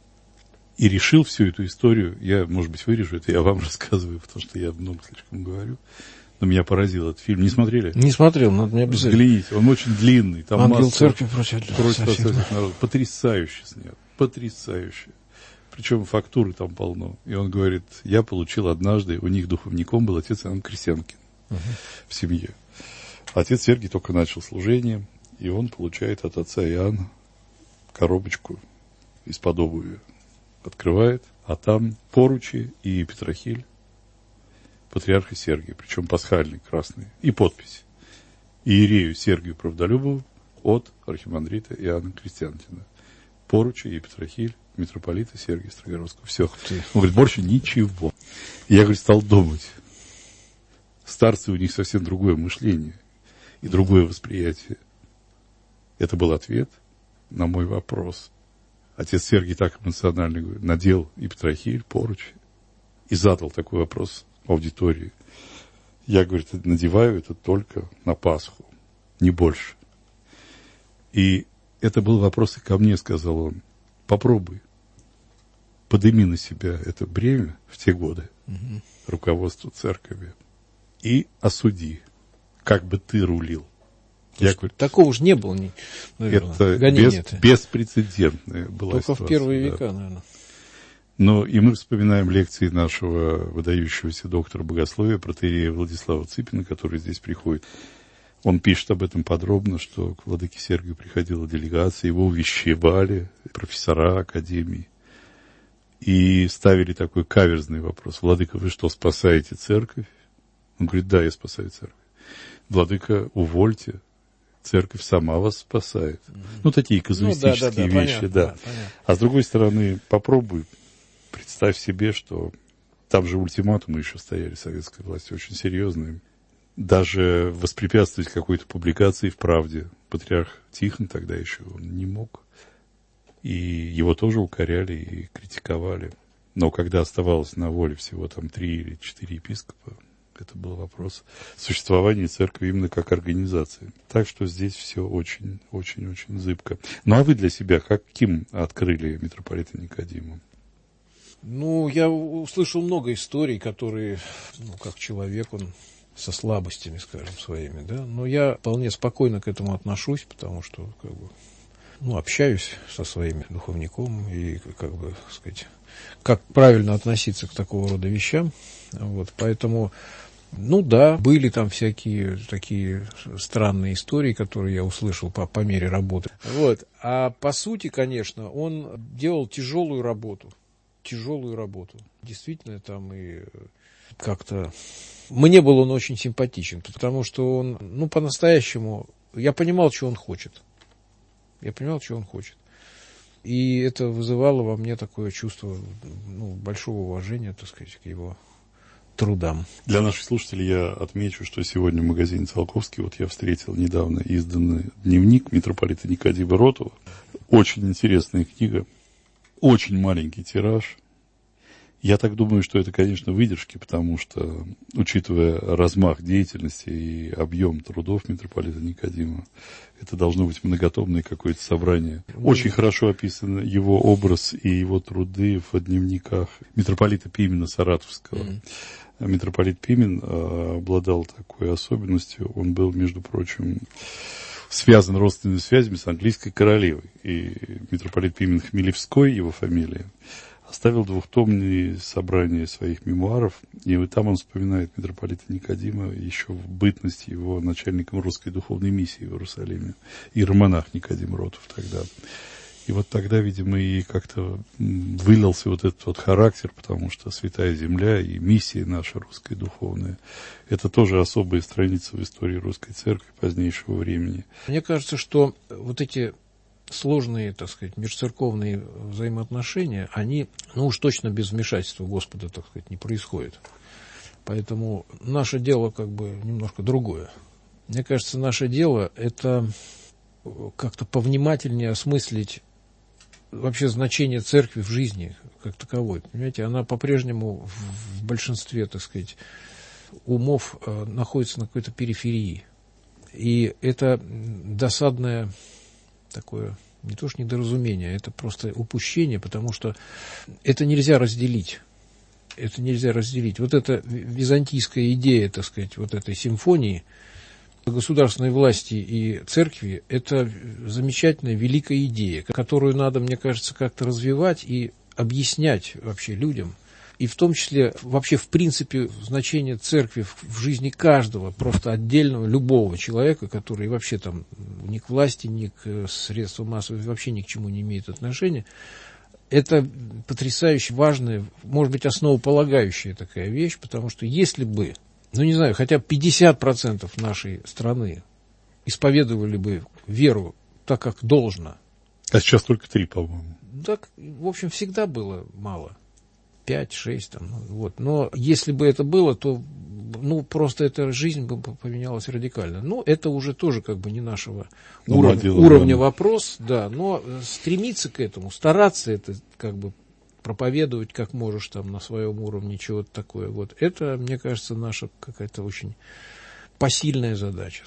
И решил всю эту историю, я, может быть, вырежу это, я вам рассказываю, потому что я много слишком говорю, но меня поразил этот фильм. Не смотрели? Не смотрел, надо мне обязательно. Взгляните, он очень длинный. Там «Ангел Церкви против всех народов. Потрясающе снят, потрясающе. Причем фактуры там полно. И он говорит, я получил однажды, у них духовником был отец Иоанн Крестьянкин в семье. Отец Сергий только начал служение, и он получает от отца Иоанна коробочку из-под обуви. Открывает, а там поручи и петрохиль патриарха Сергия, причем пасхальный, красный, и подпись. Иерею Сергию Правдолюбову от архимандрита Иоанна Крестьянкина. Поручи и петрохиль митрополита Сергия Строгородского. Все. Он говорит, больше ничего. И я, говорит, стал думать. Старцы, у них совсем другое мышление и другое восприятие. Это был ответ на мой вопрос. Отец Сергий так эмоционально говорит, надел и петрохиль, поручи, и задал такой вопрос аудитории. Я, говорит, надеваю это только на Пасху, не больше. И это был вопрос и ко мне, сказал он. Попробуй, подыми на себя это бремя в те годы, руководство церковью, и осуди, как бы ты рулил. Я говорю, такого же не было, наверное. Это беспрецедентная была только ситуация. В первые века, наверное. Но и мы вспоминаем лекции нашего выдающегося доктора богословия, протоиерея Владислава Цыпина, который здесь приходит. Он пишет об этом подробно, что к владыке Сергию приходила делегация, его увещевали профессора академии. И ставили такой каверзный вопрос. Владыка, вы что, спасаете церковь? Он говорит, да, я спасаю церковь. Владыка, увольте. Церковь сама вас спасает. Ну, такие казуистические вещи, понятно, да. А с другой стороны, попробуй, представь себе, что там же ультиматумы еще стояли советской власти, очень серьезные. Даже воспрепятствовать какой-то публикации в «Правде» патриарх Тихон тогда еще он не мог. И его тоже укоряли и критиковали. Но когда оставалось на воле всего там 3 или 4 епископа, это был вопрос существования церкви именно как организации. Так что здесь все очень-очень-очень зыбко. Ну, а вы для себя каким открыли митрополита Никодима? Ну, я услышал много историй, которые, как человек, он со слабостями, скажем, своими, да. Но я вполне спокойно к этому отношусь, потому что, общаюсь со своими духовником и, как правильно относиться к такого рода вещам. Вот, поэтому, ну да, были там всякие такие странные истории, которые я услышал по мере работы. Вот. А по сути, конечно, он делал тяжелую работу. Действительно, там и как-то... Мне был он очень симпатичен, потому что он, ну, по-настоящему... Я понимал, что он хочет. И это вызывало во мне такое чувство, ну, большого уважения, так сказать, к его трудам. Для наших слушателей я отмечу, что сегодня в магазине Циолковский вот я встретил недавно изданный дневник митрополита Никодима Ротова. Очень интересная книга, очень маленький тираж. Я так думаю, что это, конечно, выдержки, потому что, учитывая размах деятельности и объем трудов митрополита Никодима, это должно быть многотомное какое-то собрание. Очень хорошо описан его образ и его труды в дневниках митрополита Пимена Саратовского. Митрополит Пимен обладал такой особенностью. Он был, между прочим, связан родственными связями с английской королевой. И митрополит Пимен Хмелевской, его фамилия, оставил двухтомные собрания своих мемуаров, и вот там он вспоминает митрополита Никодима еще в бытности его начальником русской духовной миссии в Иерусалиме, иеромонах Никодим Ротов тогда. И вот тогда, видимо, и как-то вылился вот этот вот характер, потому что Святая Земля и миссия наша русская духовная, это тоже особая страница в истории русской церкви позднейшего времени. Мне кажется, что вот эти сложные, так сказать, межцерковные взаимоотношения, они, ну уж точно без вмешательства Господа, так сказать, не происходят. Поэтому наше дело как бы немножко другое. Мне кажется, наше дело – это как-то повнимательнее осмыслить вообще значение церкви в жизни как таковой. Понимаете, она по-прежнему в большинстве, так сказать, умов находится на какой-то периферии. И это досадное такое, не то что недоразумение, это просто упущение, потому что это нельзя разделить. Вот эта византийская идея, так сказать, вот этой симфонии государственной власти и церкви, это замечательная, великая идея, которую надо, мне кажется, как-то развивать и объяснять вообще людям. И в том числе, вообще, в принципе, значение церкви в жизни каждого, просто отдельного, любого человека, который вообще там ни к власти, ни к средствам массовой, вообще ни к чему не имеет отношения, это потрясающе важная, может быть, основополагающая такая вещь, потому что если бы, ну не знаю, хотя бы 50% нашей страны исповедовали бы веру так, как должно. А сейчас только 3, по-моему. Так, в общем, всегда было мало. 5, 6, там, вот. Но если бы это было, то, ну, просто эта жизнь бы поменялась радикально. Ну, это уже тоже как бы не нашего уровня вопрос, да, но стремиться к этому, стараться это как бы проповедовать как можешь там на своем уровне, чего-то такое, вот, это, мне кажется, наша какая-то очень посильная задача.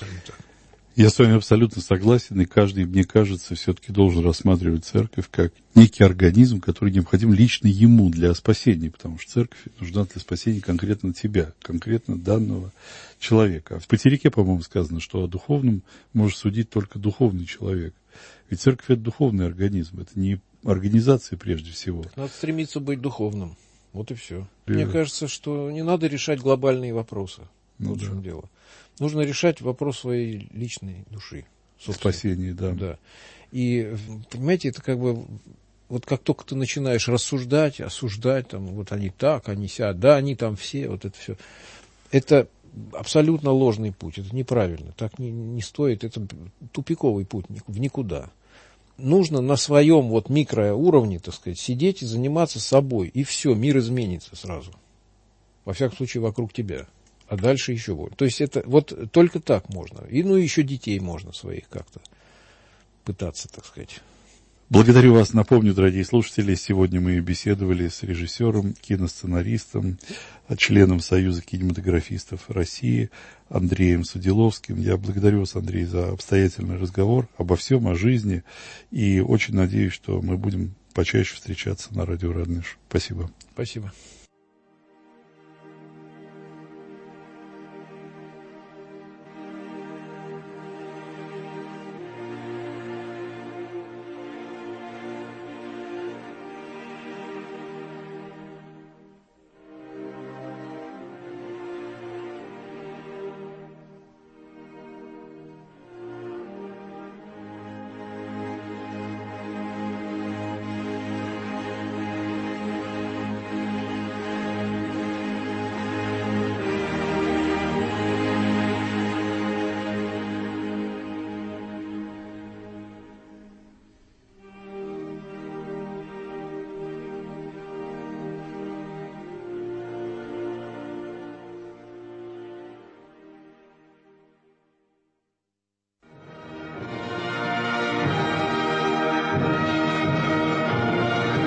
Я с вами абсолютно согласен, и каждый, мне кажется, все-таки должен рассматривать церковь как некий организм, который необходим лично ему для спасения, потому что церковь нужна для спасения конкретно тебя, конкретно данного человека. А в Патерике, по-моему, сказано, что о духовном может судить только духовный человек. Ведь церковь – это духовный организм, это не организация прежде всего. Надо стремиться быть духовным, вот и все. Мне кажется, что не надо решать глобальные вопросы, вот в чем дело. Нужно решать вопрос своей личной души. Спасение, да. Да. И, понимаете, это как бы, вот как только ты начинаешь рассуждать, осуждать, там, вот они так, они сяд, да, они там все, вот это все. Это абсолютно ложный путь, это неправильно, так не стоит, это тупиковый путь в никуда. Нужно на своем вот микроуровне, так сказать, сидеть и заниматься собой, и все, мир изменится сразу. Во всяком случае, вокруг тебя. А дальше еще больше. То есть это вот только так можно. И ну еще детей можно своих как-то пытаться, так сказать. Благодарю вас. Напомню, дорогие слушатели, сегодня мы беседовали с режиссером, киносценаристом, членом Союза кинематографистов России Андреем Судиловским. Я благодарю вас, Андрей, за обстоятельный разговор обо всем, о жизни. И очень надеюсь, что мы будем почаще встречаться на радио Радонеж. Спасибо. Спасибо.